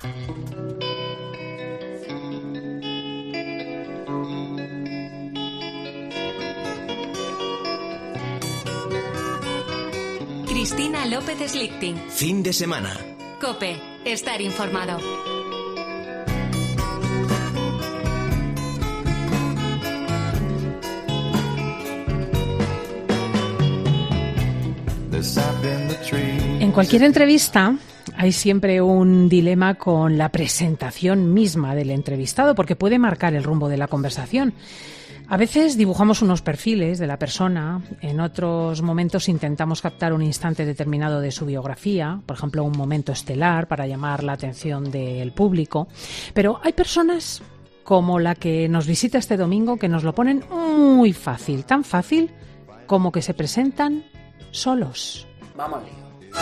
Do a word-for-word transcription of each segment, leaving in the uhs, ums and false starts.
Cristina López Slichting. Fin de semana. COPE. Estar informado. En cualquier entrevista hay siempre un dilema con la presentación misma del entrevistado, porque puede marcar el rumbo de la conversación. A veces dibujamos unos perfiles de la persona, en otros momentos intentamos captar un instante determinado de su biografía, por ejemplo, un momento estelar para llamar la atención del público. Pero hay personas como la que nos visita este domingo que nos lo ponen muy fácil, tan fácil como que se presentan solos. Vamos al lío.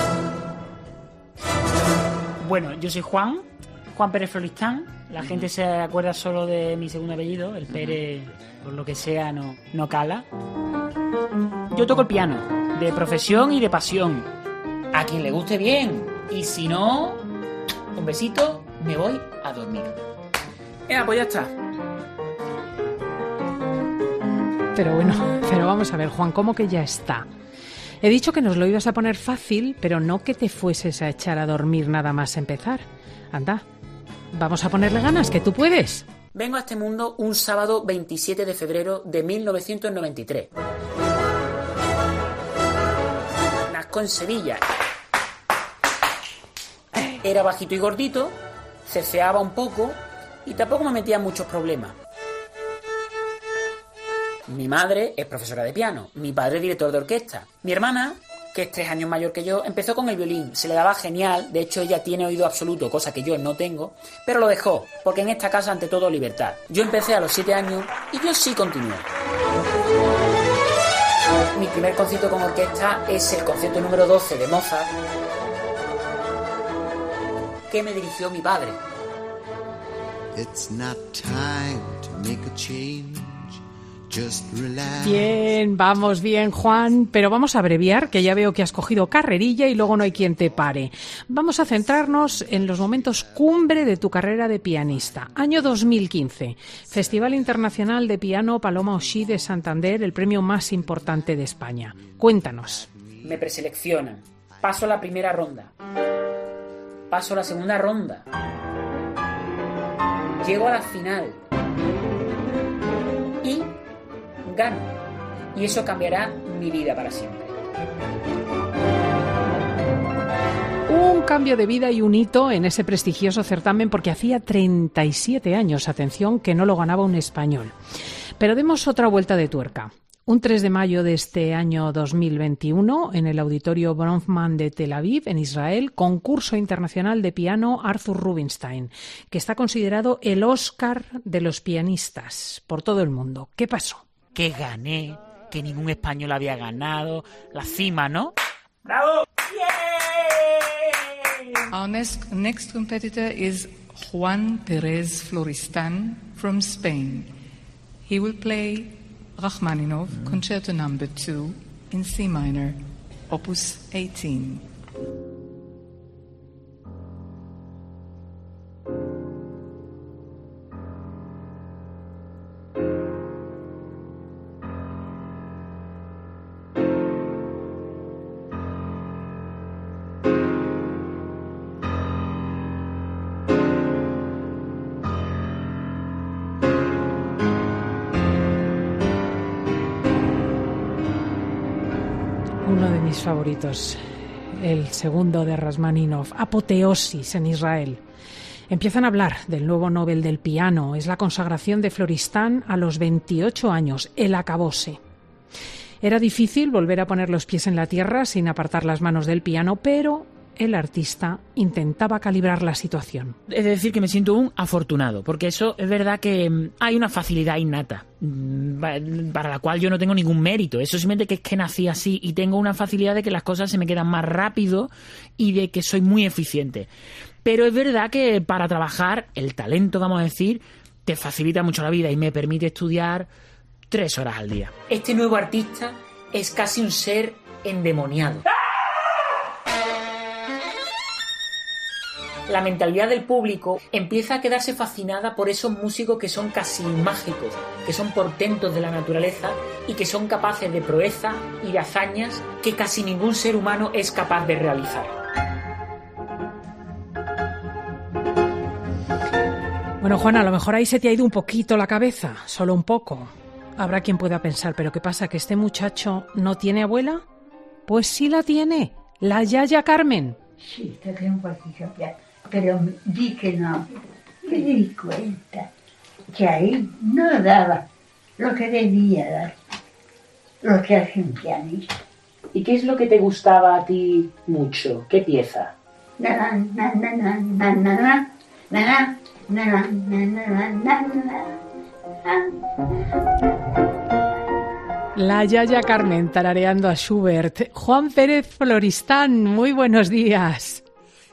Bueno, yo soy Juan, Juan Pérez Floristán. La gente se acuerda solo de mi segundo apellido, el Pérez, por lo que sea, no, no cala. Yo toco el piano, de profesión y de pasión. A quien le guste bien, y si no, un besito, me voy a dormir. Venga, pues ya está. Pero bueno, pero vamos a ver, Juan, ¿cómo que ya está? He dicho que nos lo ibas a poner fácil, pero no que te fueses a echar a dormir nada más empezar. Anda, vamos a ponerle ganas, que tú puedes. Vengo a este mundo un sábado veintisiete de febrero de mil novecientos noventa y tres. Nazco en Sevilla. Era bajito y gordito, ceceaba un poco y tampoco me metía en muchos problemas. Mi madre es profesora de piano, mi padre es director de orquesta. Mi hermana, que es tres años mayor que yo, empezó con el violín. Se le daba genial, de hecho ella tiene oído absoluto, cosa que yo no tengo, pero lo dejó, porque en esta casa ante todo libertad. Yo empecé a los siete años y yo sí continué. Mi primer concierto con orquesta es el concierto número doce de Mozart, que me dirigió mi padre. It's not time to make a change. Bien, vamos bien, Juan, pero vamos a abreviar, que ya veo que has cogido carrerilla y luego no hay quien te pare. Vamos a centrarnos en los momentos cumbre de tu carrera de pianista. Año dos mil quince, Festival Internacional de Piano Paloma O'Shea de Santander, el premio más importante de España. Cuéntanos. Me preseleccionan, paso la primera ronda, paso la segunda ronda, llego a la final y gano. Y eso cambiará mi vida para siempre. Un cambio de vida y un hito en ese prestigioso certamen, porque hacía treinta y siete años, atención, que no lo ganaba un español. Pero demos otra vuelta de tuerca. Un tres de mayo de este año dos mil veintiuno, en el Auditorio Bronfman de Tel Aviv, en Israel, concurso internacional de piano Arthur Rubinstein, que está considerado el Oscar de los pianistas por todo el mundo. ¿Qué pasó? Que gané, que ningún español había ganado, la cima, ¿no? ¡Bravo! ¡Yay! Our next, next competitor is Juan Pérez Floristán from Spain. He will play Rachmaninoff Concerto number two in C minor, Opus eighteen. Uno de mis favoritos, el segundo de Rachmaninoff, Apoteosis en Israel. Empiezan a hablar del nuevo Nobel del piano, es la consagración de Floristán a los veintiocho años, el acabose. Era difícil volver a poner los pies en la tierra sin apartar las manos del piano, pero el artista intentaba calibrar la situación. Es decir, que me siento un afortunado, porque eso es verdad que hay una facilidad innata para la cual yo no tengo ningún mérito. Eso simplemente que es que nací así y tengo una facilidad de que las cosas se me quedan más rápido y de que soy muy eficiente. Pero es verdad que para trabajar el talento, vamos a decir, te facilita mucho la vida y me permite estudiar tres horas al día. Este nuevo artista es casi un ser endemoniado. la mentalidad del público empieza a quedarse fascinada por esos músicos que son casi mágicos, que son portentos de la naturaleza y que son capaces de proeza y de hazañas que casi ningún ser humano es capaz de realizar. Bueno, Juana, a lo mejor ahí se te ha ido un poquito la cabeza, solo un poco. Habrá quien pueda pensar, ¿pero qué pasa? ¿Que este muchacho no tiene abuela? Pues sí la tiene, la Yaya Carmen. Sí, toqué un poquito ya, pero di que no. Me di cuenta que ahí no daba lo que debía dar, lo que hace un pianista. ¿Y qué es lo que te gustaba a ti mucho? ¿Qué pieza? Na, na, na, na, na, na, na, na, na, na, na, na, na. La Yaya Carmen tarareando a Schubert. Juan Pérez Floristán, muy buenos días.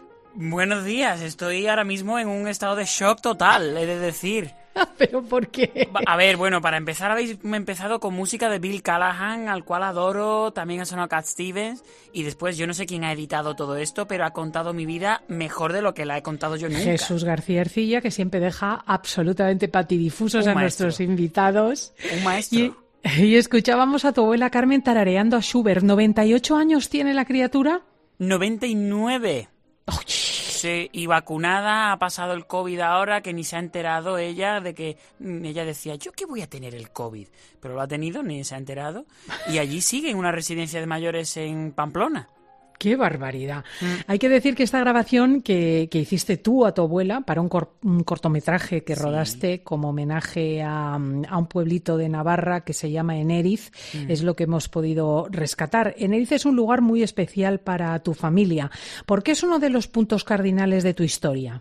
Buenos días, estoy ahora mismo en un estado de shock total, he de decir. ¿Pero por qué? A ver, bueno, para empezar habéis empezado con música de Bill Callahan, al cual adoro, también ha sonado Cat Stevens, y después yo no sé quién ha editado todo esto, pero ha contado mi vida mejor de lo que la he contado yo nunca. Jesús García Ercilla, que siempre deja absolutamente patidifusos Un a maestro. nuestros invitados. Un maestro. Y, y escuchábamos a tu abuela Carmen tarareando a Schubert. ¿noventa y ocho años tiene la criatura? noventa y nueve. ¡Oh! Sí, y vacunada, ha pasado el COVID ahora, que ni se ha enterado ella de que... Ella decía, ¿yo qué voy a tener el COVID? Pero lo ha tenido, ni se ha enterado. Y allí sigue en una residencia de mayores en Pamplona. ¡Qué barbaridad! Mm. Hay que decir que esta grabación que, que hiciste tú a tu abuela para un, cor, un cortometraje que Sí. rodaste como homenaje a, a un pueblito de Navarra que se llama Enériz, mm. es lo que hemos podido rescatar. Enériz es un lugar muy especial para tu familia. ¿Por qué es uno de los puntos cardinales de tu historia?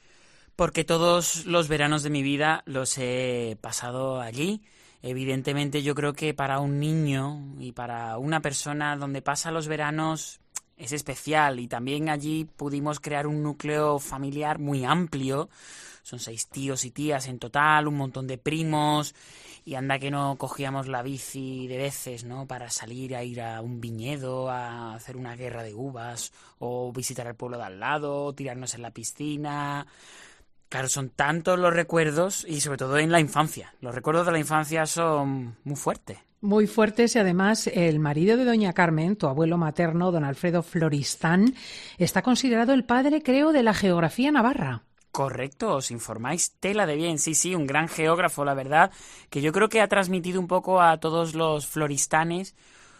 Porque todos los veranos de mi vida los he pasado allí. Evidentemente yo creo que para un niño y para una persona donde pasa los veranos es especial, y también allí pudimos crear un núcleo familiar muy amplio. Son seis tíos y tías en total, un montón de primos, y anda que no cogíamos la bici de veces, ¿no? Para salir a ir a un viñedo, a hacer una guerra de uvas, o visitar el pueblo de al lado, o tirarnos en la piscina. Claro, son tantos los recuerdos, y sobre todo en la infancia. Los recuerdos de la infancia son muy fuertes. Muy fuertes, y además el marido de doña Carmen, tu abuelo materno, don Alfredo Floristán, está considerado el padre, creo, de la geografía navarra. Correcto, os informáis tela de bien. Sí, sí, un gran geógrafo, la verdad, que yo creo que ha transmitido un poco a todos los floristanes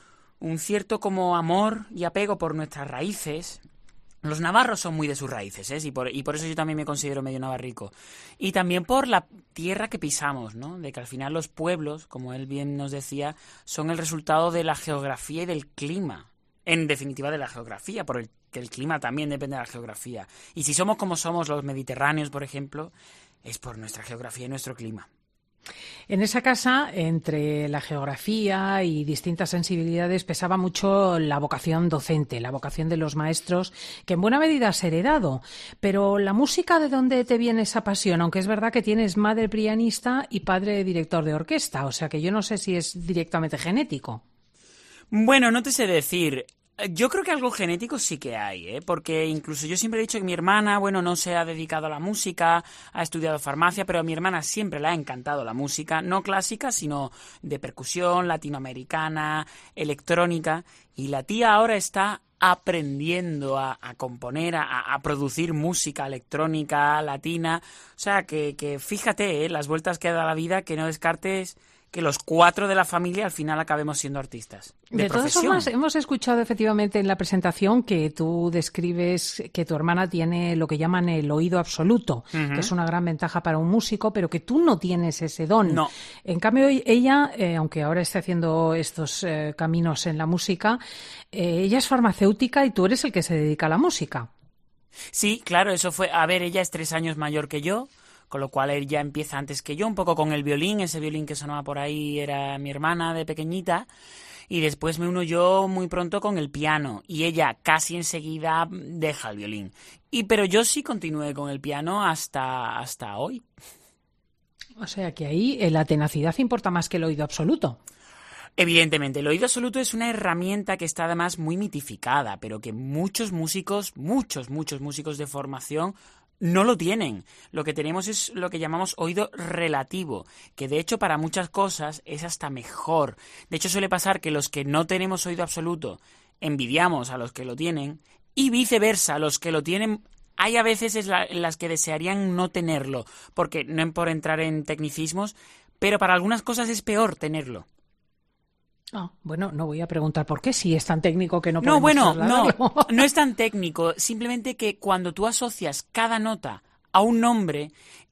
un cierto como amor y apego por nuestras raíces. Los navarros son muy de sus raíces, ¿eh? y, por, y por eso yo también me considero medio navarrico. Y también por la tierra que pisamos, ¿no? De que al final los pueblos, como él bien nos decía, son el resultado de la geografía y del clima. En definitiva, de la geografía, porque el clima también depende de la geografía. Y si somos como somos los mediterráneos, por ejemplo, es por nuestra geografía y nuestro clima. En esa casa, entre la geografía y distintas sensibilidades, pesaba mucho la vocación docente, la vocación de los maestros, que en buena medida has heredado. Pero la música, ¿de dónde te viene esa pasión? Aunque es verdad que tienes madre pianista y padre director de orquesta, o sea que yo no sé si es directamente genético. Bueno, no te sé decir. Yo creo que algo genético sí que hay, ¿eh? Porque incluso yo siempre he dicho que mi hermana, bueno, no se ha dedicado a la música, ha estudiado farmacia, pero a mi hermana siempre le ha encantado la música, no clásica, sino de percusión, latinoamericana, electrónica, y la tía ahora está aprendiendo a, a componer, a, a producir música electrónica, latina, o sea, que, que fíjate, ¿eh? Las vueltas que da la vida, que no descartes que los cuatro de la familia al final acabemos siendo artistas. De, de todas profesión. formas, hemos escuchado efectivamente en la presentación que tú describes que tu hermana tiene lo que llaman el oído absoluto, uh-huh. que es una gran ventaja para un músico, pero que tú no tienes ese don. No. En cambio, ella, eh, aunque ahora esté haciendo estos eh, caminos en la música, eh, ella es farmacéutica y tú eres el que se dedica a la música. Sí, claro, eso fue... A ver, ella es tres años mayor que yo, con lo cual ella empieza antes que yo, un poco con el violín, ese violín que sonaba por ahí era mi hermana de pequeñita, y después me uno yo muy pronto con el piano, y ella casi enseguida deja el violín. Y pero yo sí continué con el piano hasta, hasta hoy. O sea que ahí eh, la tenacidad importa más que el oído absoluto. Evidentemente, el oído absoluto es una herramienta que está además muy mitificada, pero que muchos músicos, muchos, muchos músicos de formación no lo tienen. Lo que tenemos es lo que llamamos oído relativo, que de hecho para muchas cosas es hasta mejor. De hecho suele pasar que los que no tenemos oído absoluto envidiamos a los que lo tienen y viceversa, los que lo tienen hay a veces en las que desearían no tenerlo, porque no por entrar en tecnicismos, pero para algunas cosas es peor tenerlo. Ah, bueno, no voy a preguntar por qué, si es tan técnico que no podemos No, bueno, trasladarlo. no, no es tan técnico, simplemente que cuando tú asocias cada nota a un nombre,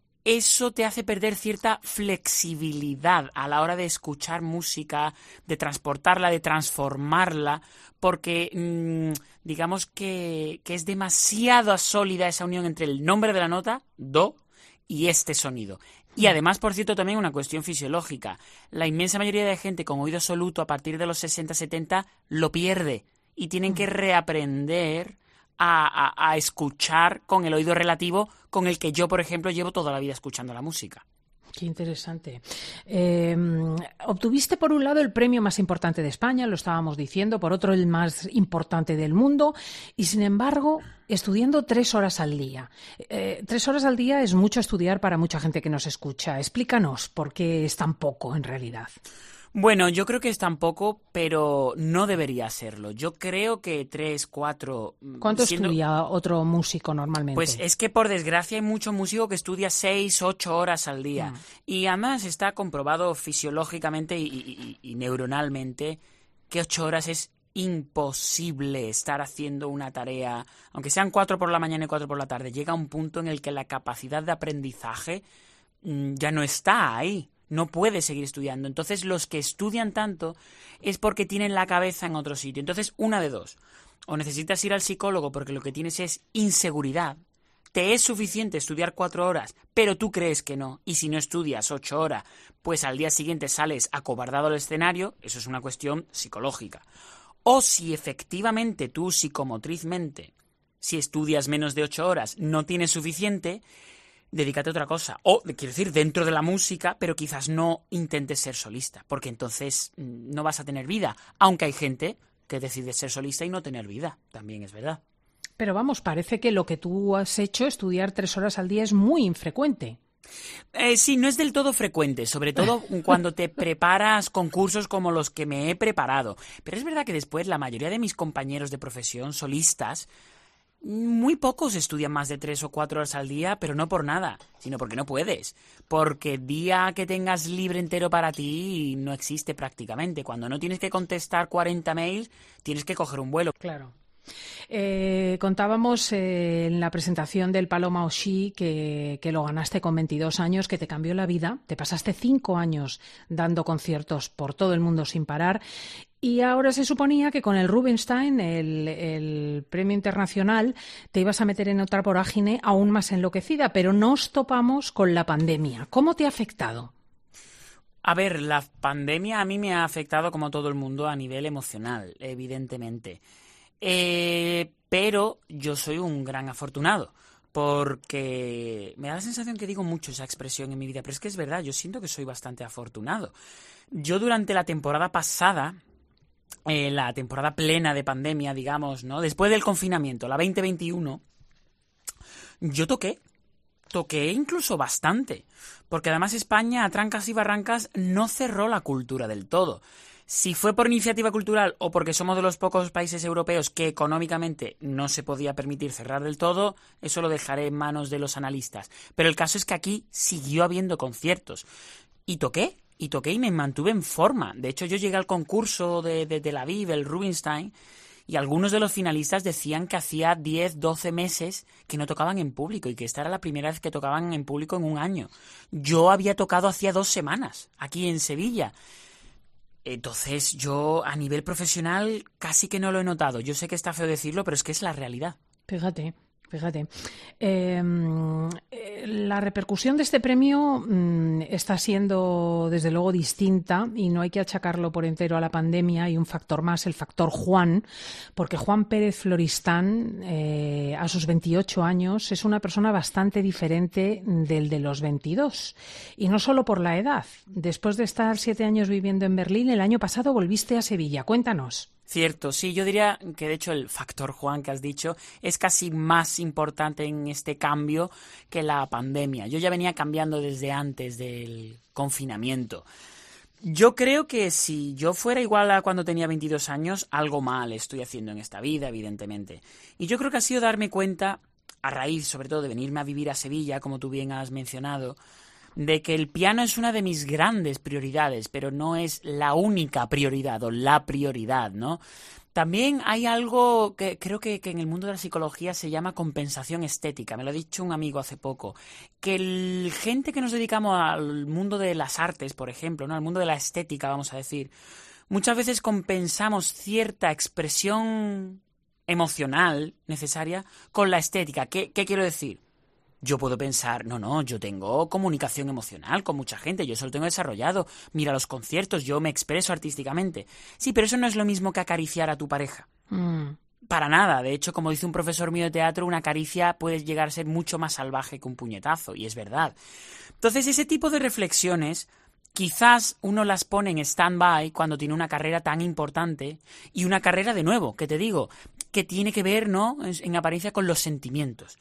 eso te hace perder cierta flexibilidad a la hora de escuchar música, de transportarla, de transformarla, porque mmm, digamos que, que es demasiado sólida esa unión entre el nombre de la nota, do, y este sonido. Y además, por cierto, también una cuestión fisiológica. La inmensa mayoría de gente con oído absoluto a partir de los sesenta setenta lo pierde y tienen que reaprender a, a, a escuchar con el oído relativo con el que yo, por ejemplo, llevo toda la vida escuchando la música. Qué interesante. Eh, obtuviste por un lado el premio más importante de España, lo estábamos diciendo, por otro el más importante del mundo y sin embargo estudiando tres horas al día. Eh, tres horas al día es mucho estudiar para mucha gente que nos escucha. Explícanos por qué es tan poco en realidad. Bueno, yo creo que es tan poco, pero no debería serlo. Yo creo que tres, cuatro... ¿Cuánto siendo... estudia otro músico normalmente? Pues es que por desgracia hay mucho músico que estudia seis, ocho horas al día. Mm. Y además está comprobado fisiológicamente y, y, y, y neuronalmente que ocho horas es imposible estar haciendo una tarea, aunque sean cuatro por la mañana y cuatro por la tarde. Llega un punto en el que la capacidad de aprendizaje mmm, ya no está ahí. No puede seguir estudiando. Entonces, los que estudian tanto es porque tienen la cabeza en otro sitio. Entonces, una de dos. O necesitas ir al psicólogo porque lo que tienes es inseguridad. Te es suficiente estudiar cuatro horas, pero tú crees que no. Y si no estudias ocho horas, pues al día siguiente sales acobardado al escenario. Eso es una cuestión psicológica. O si efectivamente tú psicomotrizmente, si estudias menos de ocho horas, no tienes suficiente, dedícate a otra cosa. O, quiero decir, dentro de la música, pero quizás no intentes ser solista, porque entonces no vas a tener vida. Aunque hay gente que decide ser solista y no tener vida, también es verdad. Pero vamos, parece que lo que tú has hecho, estudiar tres horas al día, es muy infrecuente. Eh, sí, no es del todo frecuente, sobre todo cuando te preparas concursos como los que me he preparado. Pero es verdad que después la mayoría de mis compañeros de profesión, solistas, muy pocos estudian más de tres o cuatro horas al día, pero no por nada, sino porque no puedes. Porque día que tengas libre entero para ti no existe prácticamente. Cuando no tienes que contestar cuarenta mails, tienes que coger un vuelo. Claro. Eh, contábamos eh, en la presentación del Paloma Oxí que, que lo ganaste con veintidós años, que te cambió la vida. Te pasaste cinco años dando conciertos por todo el mundo sin parar. Y ahora se suponía que con el Rubinstein, el, el premio internacional, te ibas a meter en otra vorágine aún más enloquecida, pero nos topamos con la pandemia. ¿Cómo te ha afectado? A ver, la pandemia a mí me ha afectado como todo el mundo a nivel emocional, evidentemente. Eh, pero yo soy un gran afortunado, porque me da la sensación que digo mucho esa expresión en mi vida, pero es que es verdad, yo siento que soy bastante afortunado. Yo durante la temporada pasada... Eh, la temporada plena de pandemia, digamos, ¿no? Después del confinamiento, la veinte veintiuno, yo toqué, toqué incluso bastante, porque además España, a trancas y barrancas, no cerró la cultura del todo. Si fue por iniciativa cultural o porque somos de los pocos países europeos que económicamente no se podía permitir cerrar del todo, eso lo dejaré en manos de los analistas. Pero el caso es que aquí siguió habiendo conciertos. Y toqué. Y toqué y me mantuve en forma. De hecho, yo llegué al concurso de, de Tel Aviv, el Rubinstein, y algunos de los finalistas decían que hacía diez, doce meses que no tocaban en público y que esta era la primera vez que tocaban en público en un año. Yo había tocado hacía dos semanas, aquí en Sevilla. Entonces, yo a nivel profesional casi que no lo he notado. Yo sé que está feo decirlo, pero es que es la realidad. Fíjate. Fíjate, eh, la repercusión de este premio mmm, está siendo desde luego distinta y no hay que achacarlo por entero a la pandemia. Hay un factor más, el factor Juan, porque Juan Pérez Floristán eh, a sus veintiocho años es una persona bastante diferente del de los veintidós. Y no solo por la edad. Después de estar siete años viviendo en Berlín, el año pasado volviste a Sevilla. Cuéntanos. Cierto, sí, yo diría que de hecho el factor Juan que has dicho es casi más importante en este cambio que la pandemia. Yo ya venía cambiando desde antes del confinamiento. Yo creo que si yo fuera igual a cuando tenía veintidós años, algo mal estoy haciendo en esta vida, evidentemente. Y yo creo que ha sido darme cuenta, a raíz sobre todo de venirme a vivir a Sevilla, como tú bien has mencionado, de que el piano es una de mis grandes prioridades, pero no es la única prioridad o la prioridad, ¿no? También hay algo que creo que, que en el mundo de la psicología se llama compensación estética. Me lo ha dicho un amigo hace poco. Que el gente que nos dedicamos al mundo de las artes, por ejemplo, ¿no? Al mundo de la estética, vamos a decir, muchas veces compensamos cierta expresión emocional necesaria con la estética. ¿Qué, qué quiero decir? Yo puedo pensar, no, no, yo tengo comunicación emocional con mucha gente, yo eso lo tengo desarrollado. Mira los conciertos, yo me expreso artísticamente. Sí, pero eso no es lo mismo que acariciar a tu pareja. Mm. Para nada. De hecho, como dice un profesor mío de teatro, una caricia puede llegar a ser mucho más salvaje que un puñetazo, y es verdad. Entonces, ese tipo de reflexiones quizás uno las pone en stand-by cuando tiene una carrera tan importante y una carrera, de nuevo, que te digo, que tiene que ver, ¿no?, en apariencia con los sentimientos.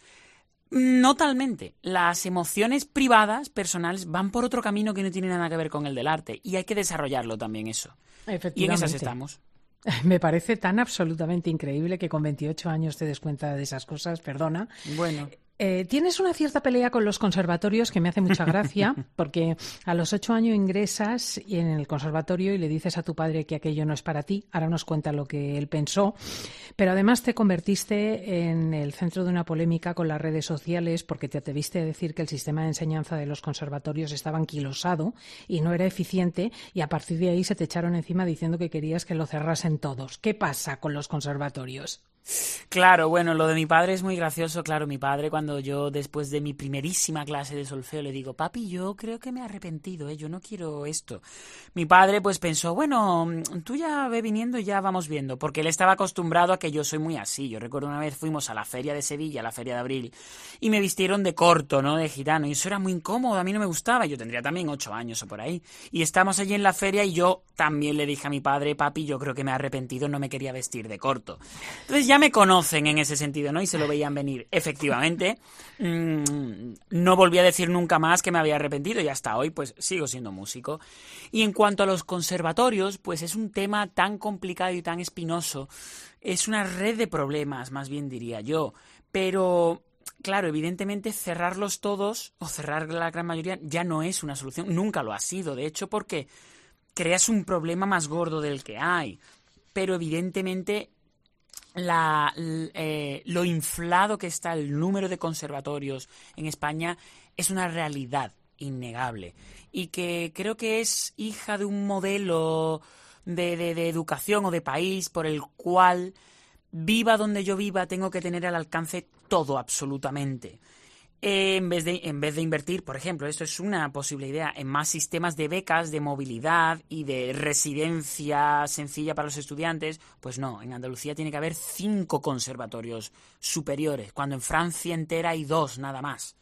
No talmente. Las emociones privadas, personales, van por otro camino que no tiene nada que ver con el del arte. Y hay que desarrollarlo también eso. Efectivamente. Y en esas estamos. Me parece tan absolutamente increíble que con veintiocho años te des cuenta de esas cosas. Perdona. Bueno. Eh, tienes una cierta pelea con los conservatorios que me hace mucha gracia, porque a los ocho años ingresas en el conservatorio y le dices a tu padre que aquello no es para ti. Ahora nos cuenta lo que él pensó. Pero además te convertiste en el centro de una polémica con las redes sociales porque te atreviste a decir que el sistema de enseñanza de los conservatorios estaba anquilosado y no era eficiente, y a partir de ahí se te echaron encima diciendo que querías que lo cerrasen todos. ¿Qué pasa con los conservatorios? Claro, bueno, lo de mi padre es muy gracioso. Claro, mi padre, cuando yo después de mi primerísima clase de solfeo le digo, papi, yo creo que me he arrepentido, ¿eh? Yo no quiero esto. Mi padre pues pensó, bueno, tú ya ve viniendo y ya vamos viendo, porque él estaba acostumbrado a que yo soy muy así. Yo recuerdo una vez fuimos a la feria de Sevilla, a la feria de abril, y me vistieron de corto, ¿no?, de gitano, y eso era muy incómodo, a mí no me gustaba. Yo tendría también ocho años o por ahí, y estamos allí en la feria y yo también le dije a mi padre, papi, yo creo que me he arrepentido, no me quería vestir de corto. Entonces ya me conocen en ese sentido, ¿no? Y se lo veían venir. Efectivamente, mmm, no volví a decir nunca más que me había arrepentido y hasta hoy pues sigo siendo músico. Y en cuanto a los conservatorios, pues es un tema tan complicado y tan espinoso. Es una red de problemas, más bien diría yo. Pero claro, evidentemente cerrarlos todos o cerrar la gran mayoría ya no es una solución. Nunca lo ha sido, de hecho, porque creas un problema más gordo del que hay. Pero evidentemente La, eh, lo inflado que está el número de conservatorios en España es una realidad innegable y que creo que es hija de un modelo de, de, de educación o de país por el cual, viva donde yo viva, tengo que tener al alcance todo absolutamente. Eh, en vez de, en vez de invertir, por ejemplo, esto es una posible idea, en más sistemas de becas, de movilidad y de residencia sencilla para los estudiantes, pues no, en Andalucía tiene que haber cinco conservatorios superiores, cuando en Francia entera hay dos nada más.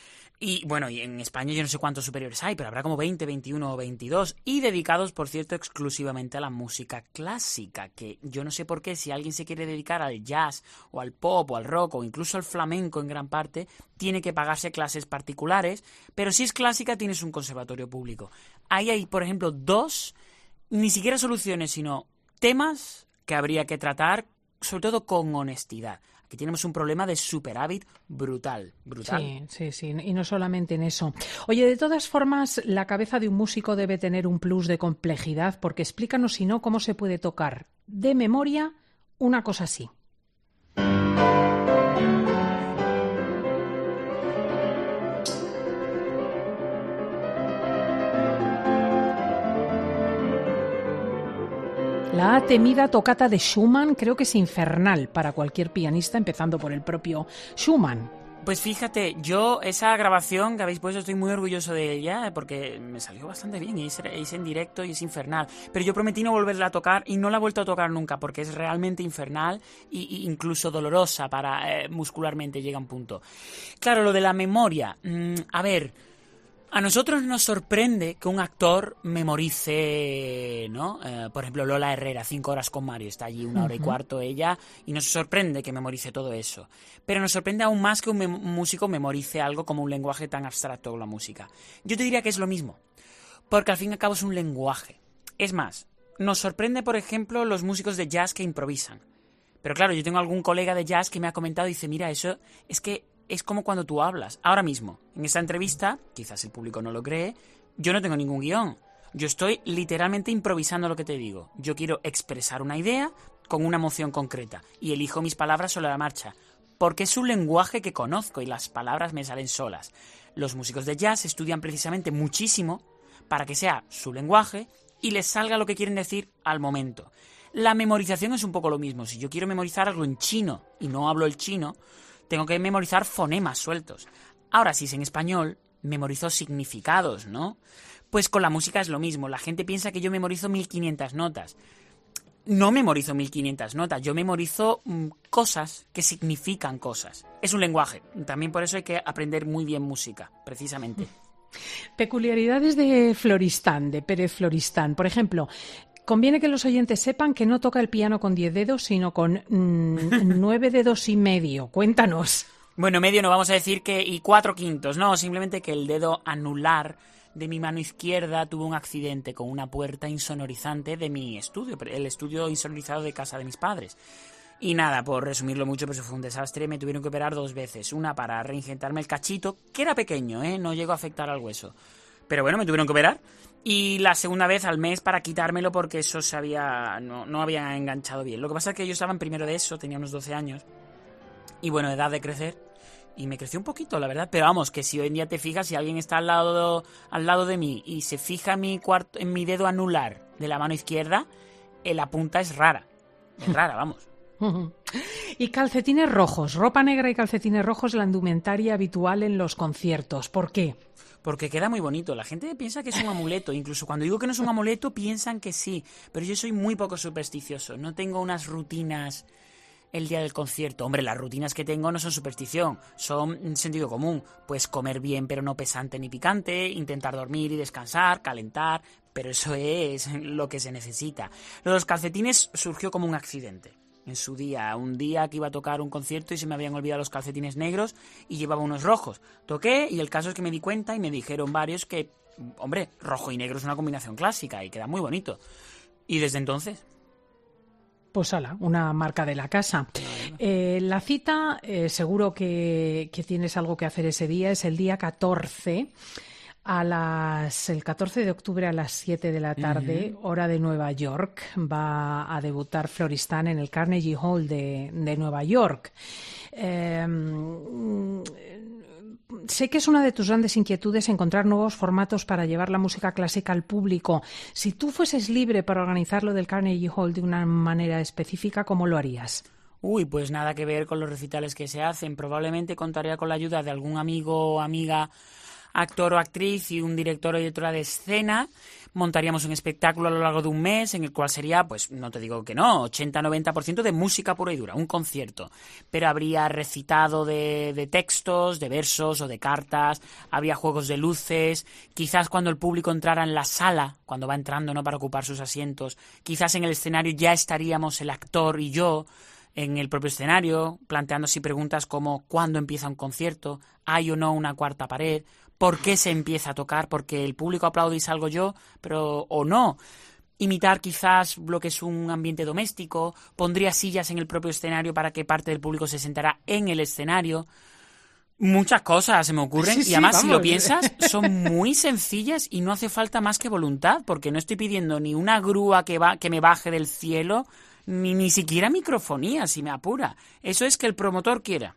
Y bueno, y en España yo no sé cuántos superiores hay, pero habrá como veinte, veintiuno o veintidós, y dedicados, por cierto, exclusivamente a la música clásica, que yo no sé por qué, si alguien se quiere dedicar al jazz o al pop o al rock o incluso al flamenco en gran parte, tiene que pagarse clases particulares, pero si es clásica tienes un conservatorio público. Ahí hay, por ejemplo, dos, ni siquiera soluciones, sino temas que habría que tratar, sobre todo con honestidad. Aquí tenemos un problema de superávit brutal, brutal. Sí, sí, sí, y no solamente en eso. Oye, de todas formas, la cabeza de un músico debe tener un plus de complejidad, porque explícanos, si no, cómo se puede tocar de memoria una cosa así. La temida tocata de Schumann creo que es infernal para cualquier pianista, empezando por el propio Schumann. Pues fíjate, yo esa grabación que habéis puesto estoy muy orgulloso de ella porque me salió bastante bien y hice, hice en directo y es infernal. Pero yo prometí no volverla a tocar y no la he vuelto a tocar nunca porque es realmente infernal e incluso dolorosa para eh, muscularmente llega a un punto. Claro, lo de la memoria. Mmm, a ver, a nosotros nos sorprende que un actor memorice, ¿no? Eh, por ejemplo, Lola Herrera, cinco horas con Mario, está allí una hora y cuarto ella, y nos sorprende que memorice todo eso. Pero nos sorprende aún más que un, mem- un músico memorice algo como un lenguaje tan abstracto como la música. Yo te diría que es lo mismo, porque al fin y al cabo es un lenguaje. Es más, nos sorprende, por ejemplo, los músicos de jazz que improvisan. Pero claro, yo tengo algún colega de jazz que me ha comentado y dice, mira, eso es que es como cuando tú hablas. Ahora mismo, en esta entrevista, quizás el público no lo cree, yo no tengo ningún guión. Yo estoy literalmente improvisando lo que te digo. Yo quiero expresar una idea con una emoción concreta y elijo mis palabras sobre la marcha, porque es un lenguaje que conozco y las palabras me salen solas. Los músicos de jazz estudian precisamente muchísimo para que sea su lenguaje y les salga lo que quieren decir al momento. La memorización es un poco lo mismo. Si yo quiero memorizar algo en chino y no hablo el chino, tengo que memorizar fonemas sueltos. Ahora, si es en español, memorizo significados, ¿no? Pues con la música es lo mismo. La gente piensa que yo memorizo mil quinientas notas. No memorizo mil quinientas notas. Yo memorizo mmm, cosas que significan cosas. Es un lenguaje. También por eso hay que aprender muy bien música, precisamente. Peculiaridades de Floristán, de Pérez Floristán. Por ejemplo, conviene que los oyentes sepan que no toca el piano con diez dedos, sino con mmm, nueve dedos y medio. Cuéntanos. Bueno, medio no vamos a decir que y cuatro quintos, no, simplemente que el dedo anular de mi mano izquierda tuvo un accidente con una puerta insonorizante de mi estudio, el estudio insonorizado de casa de mis padres. Y nada, por resumirlo mucho, pues fue un desastre, me tuvieron que operar dos veces, una para reinjertarme el cachito, que era pequeño, ¿eh? No llegó a afectar al hueso. Pero bueno, me tuvieron que operar. Y la segunda vez al mes para quitármelo porque eso se había no, no había enganchado bien. Lo que pasa es que yo estaba en primero de eso, tenía unos doce años. Y bueno, edad de crecer. Y me creció un poquito, la verdad. Pero vamos, que si hoy en día te fijas, si alguien está al lado, al lado de mí y se fija en mi, cuarto, en mi dedo anular de la mano izquierda, eh, la punta es rara. Es rara, vamos. Y calcetines rojos. Ropa negra y calcetines rojos, la indumentaria habitual en los conciertos. ¿Por qué? Porque queda muy bonito. La gente piensa que es un amuleto. Incluso cuando digo que no es un amuleto, piensan que sí. Pero yo soy muy poco supersticioso. No tengo unas rutinas el día del concierto. Hombre, las rutinas que tengo no son superstición. Son sentido común. Pues comer bien, pero no pesante ni picante. Intentar dormir y descansar. Calentar. Pero eso es lo que se necesita. Lo de los calcetines surgió como un accidente. En su día, un día que iba a tocar un concierto y se me habían olvidado los calcetines negros y llevaba unos rojos. Toqué y el caso es que me di cuenta y me dijeron varios que, hombre, rojo y negro es una combinación clásica y queda muy bonito. Y desde entonces... Pues ala, una marca de la casa. Eh, la cita, eh, seguro que, que tienes algo que hacer ese día, es el día catorce. A las, el catorce de octubre a las siete de la tarde, uh-huh. hora de Nueva York, va a debutar Floristán en el Carnegie Hall de, de Nueva York. Eh, sé que es una de tus grandes inquietudes encontrar nuevos formatos para llevar la música clásica al público. Si tú fueses libre para organizar lo del Carnegie Hall de una manera específica, ¿cómo lo harías? Uy, pues nada que ver con los recitales que se hacen. Probablemente contaría con la ayuda de algún amigo o amiga, actor o actriz y un director o directora de escena. Montaríamos un espectáculo a lo largo de un mes en el cual sería, pues no te digo que no, ochenta a noventa por ciento de música pura y dura, un concierto. Pero habría recitado de, de textos, de versos o de cartas, habría juegos de luces, quizás cuando el público entrara en la sala, cuando va entrando, ¿no?, para ocupar sus asientos, quizás en el escenario ya estaríamos el actor y yo en el propio escenario, planteando así preguntas como ¿cuándo empieza un concierto? ¿Hay o no una cuarta pared? ¿Por qué se empieza a tocar? ¿Porque el público aplaude y salgo yo? Pero o no. Imitar quizás lo que es un ambiente doméstico. Pondría sillas en el propio escenario para que parte del público se sentara en el escenario. Muchas cosas se me ocurren. Sí, sí, y además, vamos. si lo piensas, son muy sencillas y no hace falta más que voluntad, porque no estoy pidiendo ni una grúa que, va, que me baje del cielo, ni, ni siquiera microfonía, si me apura. Eso es que el promotor quiera.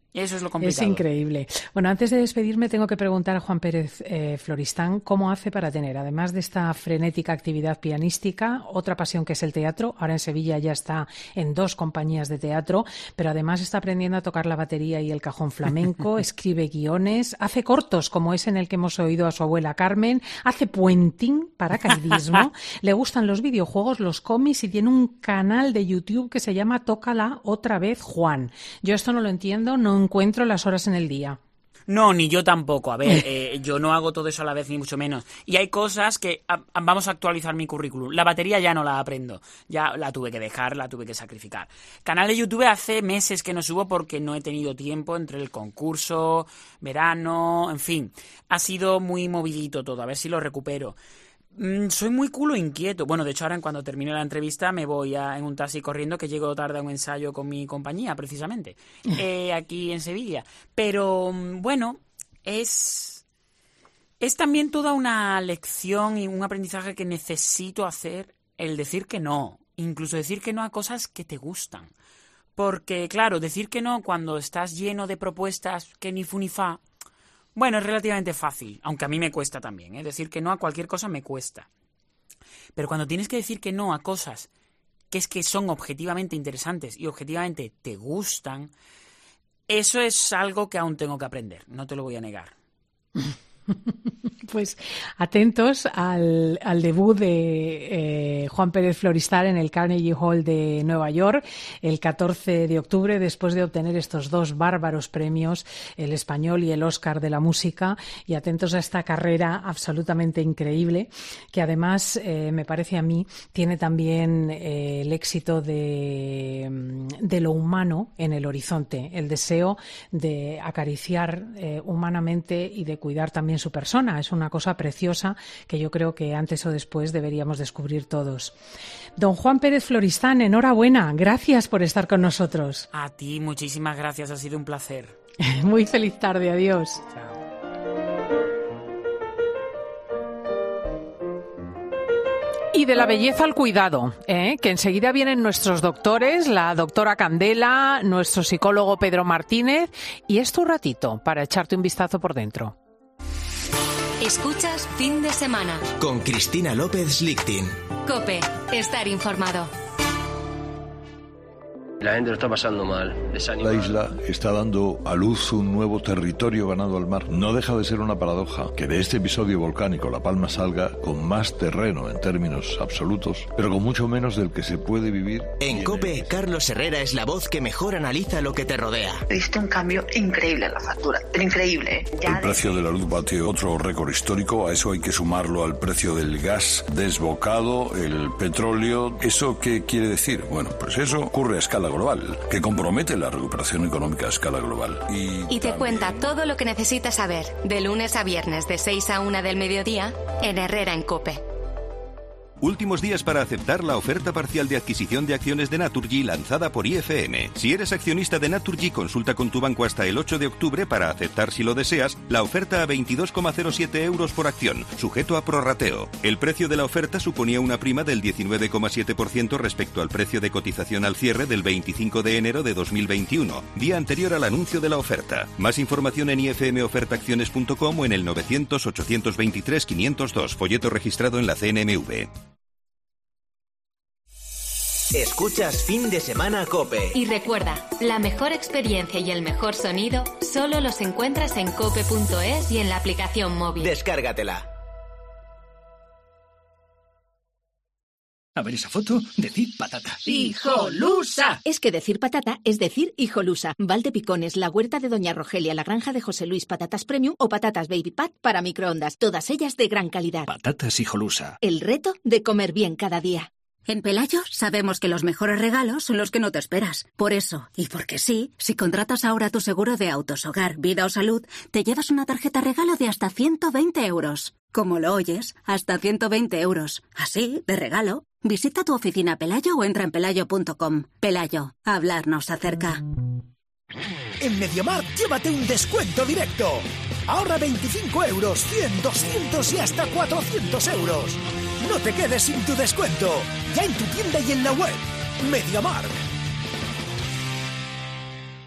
Eso es lo complicado. Es increíble. Bueno, antes de despedirme tengo que preguntar a Juan Pérez eh, Floristán cómo hace para tener, además de esta frenética actividad pianística, otra pasión que es el teatro. Ahora en Sevilla ya está en dos compañías de teatro, pero además está aprendiendo a tocar la batería y el cajón flamenco, escribe guiones, hace cortos como ese en el que hemos oído a su abuela Carmen, hace puenting, paracaidismo, le gustan los videojuegos, los cómics y tiene un canal de YouTube que se llama Tócala otra vez Juan. Yo esto no lo entiendo, no encuentro las horas en el día. No, ni yo tampoco. A ver, eh, yo no hago todo eso a la vez, ni mucho menos. Y hay cosas que a, a, vamos a actualizar mi currículum. La batería ya no la aprendo. Ya la tuve que dejar, la tuve que sacrificar. Canal de YouTube hace meses que no subo porque no he tenido tiempo entre el concurso, verano, en fin. Ha sido muy movidito todo, a ver si lo recupero. Soy muy culo inquieto. Bueno, de hecho ahora cuando termine la entrevista me voy a, en un taxi corriendo, que llego tarde a un ensayo con mi compañía, precisamente, eh, aquí en Sevilla. Pero bueno, es, es también toda una lección y un aprendizaje que necesito hacer, el decir que no, incluso decir que no a cosas que te gustan. Porque claro, decir que no cuando estás lleno de propuestas que ni fu ni fa, bueno, es relativamente fácil, aunque a mí me cuesta también, ¿eh? Decir que no a cualquier cosa me cuesta. Pero cuando tienes que decir que no a cosas que es que son objetivamente interesantes y objetivamente te gustan, eso es algo que aún tengo que aprender, no te lo voy a negar. Pues atentos al, al debut de eh, Juan Pérez Floristán en el Carnegie Hall de Nueva York el catorce de octubre, después de obtener estos dos bárbaros premios, el Español y el Oscar de la música, y atentos a esta carrera absolutamente increíble, que además eh, me parece a mí tiene también eh, el éxito de, de lo humano en el horizonte, el deseo de acariciar eh, humanamente y de cuidar también su persona. Es una cosa preciosa que yo creo que antes o después deberíamos descubrir todos. Don Juan Pérez Floristán, enhorabuena. Gracias por estar con nosotros. A ti, muchísimas gracias. Ha sido un placer. Muy feliz tarde. Adiós. Chao. Y de la belleza al cuidado, ¿eh? Que enseguida vienen nuestros doctores, la doctora Candela, nuestro psicólogo Pedro Martínez, y esto un ratito para echarte un vistazo por dentro. Escuchas Fin de Semana con Cristina López Lichting. COPE, estar informado. La gente lo está pasando mal, desanimada. La isla está dando a luz un nuevo territorio ganado al mar. No deja de ser una paradoja que de este episodio volcánico La Palma salga con más terreno en términos absolutos, pero con mucho menos del que se puede vivir. En COPE, Carlos Herrera es la voz que mejor analiza lo que te rodea. He visto un cambio increíble en la factura, pero increíble. Ya el precio de la luz bate otro récord histórico, a eso hay que sumarlo al precio del gas desbocado, el petróleo. ¿Eso qué quiere decir? Bueno, pues eso ocurre a escala global, que compromete la recuperación económica a escala global. Y, y te también... cuenta todo lo que necesitas saber, de lunes a viernes de seis a una del mediodía, en Herrera en COPE. Últimos días para aceptar la oferta parcial de adquisición de acciones de Naturgy lanzada por I F M. Si eres accionista de Naturgy, consulta con tu banco hasta el ocho de octubre para aceptar, si lo deseas, la oferta a veintidós coma cero siete euros por acción, sujeto a prorrateo. El precio de la oferta suponía una prima del diecinueve coma siete por ciento respecto al precio de cotización al cierre del veinticinco de enero de dos mil veintiuno, día anterior al anuncio de la oferta. Más información en i f m oferta acciones punto com o en el novecientos ochocientos veintitrés quinientos dos, folleto registrado en la C N M V. Escuchas Fin de Semana COPE. Y recuerda, la mejor experiencia y el mejor sonido solo los encuentras en cope punto es y en la aplicación móvil. Descárgatela. A ver esa foto, decir patata. ¡Hijolusa! Es que decir patata es decir hijolusa. Valdepicones, la huerta de Doña Rogelia, la granja de José Luis, patatas premium o patatas baby pat para microondas. Todas ellas de gran calidad. Patatas hijolusa. El reto de comer bien cada día. En Pelayo sabemos que los mejores regalos son los que no te esperas. Por eso, y porque sí, si contratas ahora tu seguro de autos, hogar, vida o salud, te llevas una tarjeta regalo de hasta ciento veinte euros. Como lo oyes, hasta ciento veinte euros. Así, de regalo. Visita tu oficina Pelayo o entra en pelayo punto com. Pelayo, hablarnos acerca. En MediaMarkt llévate un descuento directo. Ahorra veinticinco euros, cien, doscientos y hasta cuatrocientos euros. No te quedes sin tu descuento. Ya en tu tienda y en la web. MediaMarkt.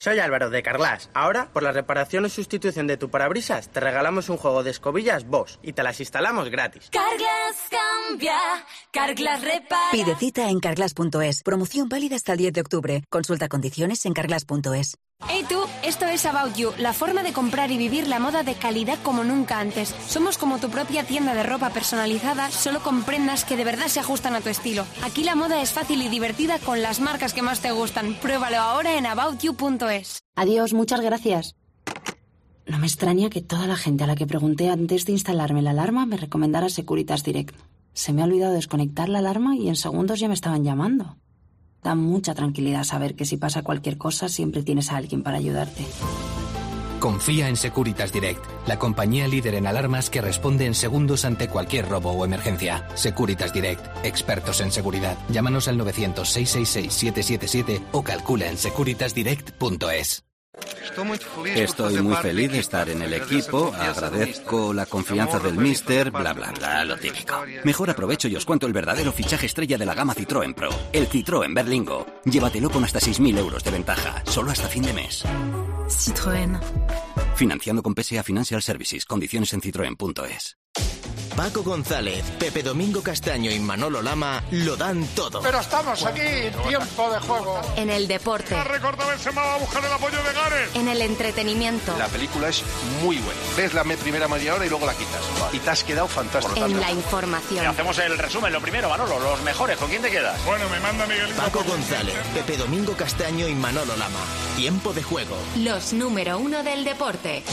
Soy Álvaro de Carglass. Ahora, por la reparación o sustitución de tu parabrisas, te regalamos un juego de escobillas Bosch y te las instalamos gratis. Carglass cambia, Carglass repara. Pide cita en carglass punto es. Promoción válida hasta el diez de octubre. Consulta condiciones en carglass punto es. Hey tú, esto es About You, la forma de comprar y vivir la moda de calidad como nunca antes. Somos como tu propia tienda de ropa personalizada, solo con prendas que de verdad se ajustan a tu estilo. Aquí la moda es fácil y divertida con las marcas que más te gustan. Pruébalo ahora en about you punto es. Adiós, muchas gracias. No me extraña que toda la gente a la que pregunté antes de instalarme la alarma me recomendara Securitas Direct. Se me ha olvidado desconectar la alarma y en segundos ya me estaban llamando. Da mucha tranquilidad saber que si pasa cualquier cosa siempre tienes a alguien para ayudarte. Confía en Securitas Direct, la compañía líder en alarmas que responde en segundos ante cualquier robo o emergencia. Securitas Direct, expertos en seguridad. Llámanos al novecientos, seiscientos sesenta y seis, siete siete siete o calcula en securitas direct punto es. Estoy muy feliz de estar en el equipo, agradezco la confianza del míster, bla bla bla, lo típico. Mejor aprovecho y os cuento el verdadero fichaje estrella de la gama Citroën Pro, el Citroën Berlingo. Llévatelo con hasta seis mil euros de ventaja, solo hasta fin de mes. Citroën. Financiando con P S A Financial Services, condiciones en citroen punto es. Paco González, Pepe Domingo Castaño y Manolo Lama lo dan todo. Pero estamos aquí, tiempo de juego. En el deporte. La recorta Benzema va a buscar el apoyo de Gareth. En el entretenimiento. La película es muy buena. Ves la primera media hora y luego la quitas. Vale. Y te has quedado fantástico. En la información. Hacemos el resumen, lo primero, Manolo, los mejores. ¿Con quién te quedas? Bueno, me manda Miguel. Paco González, Pepe Domingo Castaño y Manolo Lama. Tiempo de juego. Los número uno del deporte.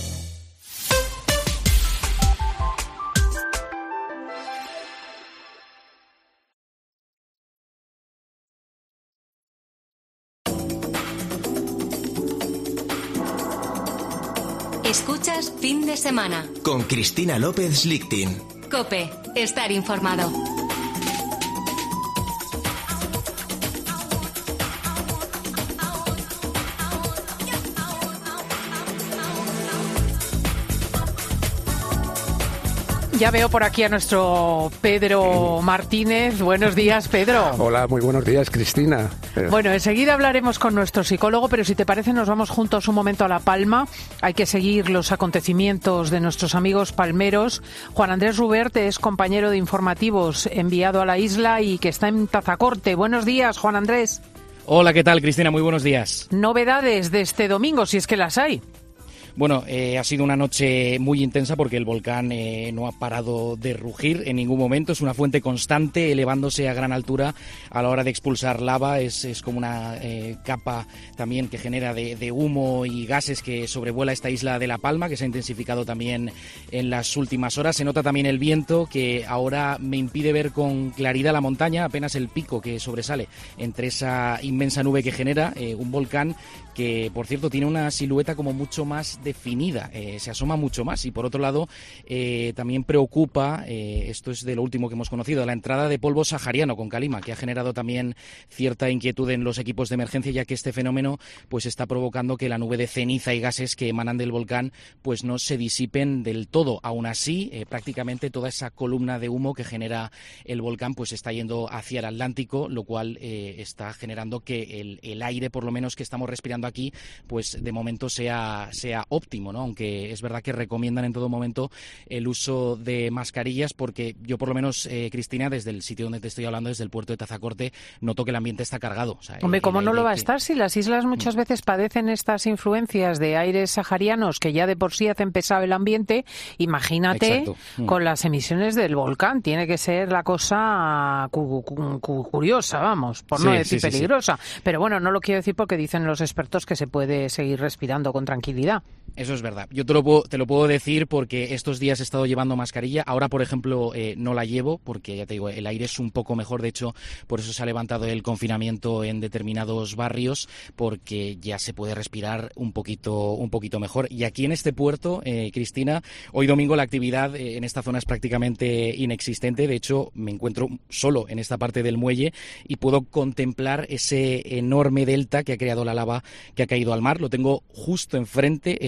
Escuchas Fin de Semana. Con Cristina López Lichtin. COPE. Estar informado. Ya veo por aquí a nuestro Pedro Martínez. Buenos días, Pedro. Hola, muy buenos días, Cristina. Bueno, enseguida hablaremos con nuestro psicólogo, pero si te parece nos vamos juntos un momento a La Palma. Hay que seguir los acontecimientos de nuestros amigos palmeros. Juan Andrés Ruberte es compañero de informativos enviado a la isla y que está en Tazacorte. Buenos días, Juan Andrés. Hola, ¿qué tal, Cristina? Muy buenos días. Novedades de este domingo, si es que las hay. Bueno, eh, ha sido una noche muy intensa porque el volcán eh, no ha parado de rugir en ningún momento. Es una fuente constante, elevándose a gran altura a la hora de expulsar lava. Es, es como una eh, capa también que genera de, de humo y gases que sobrevuela esta isla de La Palma, que se ha intensificado también en las últimas horas. Se nota también el viento, que ahora me impide ver con claridad la montaña, apenas el pico que sobresale entre esa inmensa nube que genera eh, un volcán que, por cierto, tiene una silueta como mucho más definida, eh, se asoma mucho más. Y por otro lado, eh, también preocupa, eh, esto es de lo último que hemos conocido, la entrada de polvo sahariano con calima, que ha generado también cierta inquietud en los equipos de emergencia, ya que este fenómeno pues está provocando que la nube de ceniza y gases que emanan del volcán pues no se disipen del todo. Aún así, eh, prácticamente toda esa columna de humo que genera el volcán pues está yendo hacia el Atlántico, lo cual eh, está generando que el, el aire, por lo menos que estamos respirando aquí, pues de momento sea, sea óptimo, ¿no? Aunque es verdad que recomiendan en todo momento el uso de mascarillas, porque yo por lo menos, eh, Cristina, desde el sitio donde te estoy hablando, desde el puerto de Tazacorte, noto que el ambiente está cargado. O sea, Hombre, ¿cómo no lo va a que... estar si las islas muchas veces padecen estas influencias de aires saharianos que ya de por sí hacen pesado el ambiente? Imagínate mm. con las emisiones del volcán. Tiene que ser la cosa cu- cu- cu- curiosa, vamos, por no sí, decir sí, peligrosa. Sí, sí. Pero bueno, no lo quiero decir porque dicen los expertos que se puede seguir respirando con tranquilidad. Eso es verdad. Yo te lo puedo, te lo puedo decir porque estos días he estado llevando mascarilla. Ahora, por ejemplo, eh, no la llevo porque, ya te digo, el aire es un poco mejor. De hecho, por eso se ha levantado el confinamiento en determinados barrios, porque ya se puede respirar un poquito, un poquito mejor. Y aquí en este puerto, eh, Cristina, hoy domingo la actividad eh, en esta zona es prácticamente inexistente. De hecho, me encuentro solo en esta parte del muelle y puedo contemplar ese enorme delta que ha creado la lava que ha caído al mar. Lo tengo justo enfrente. Es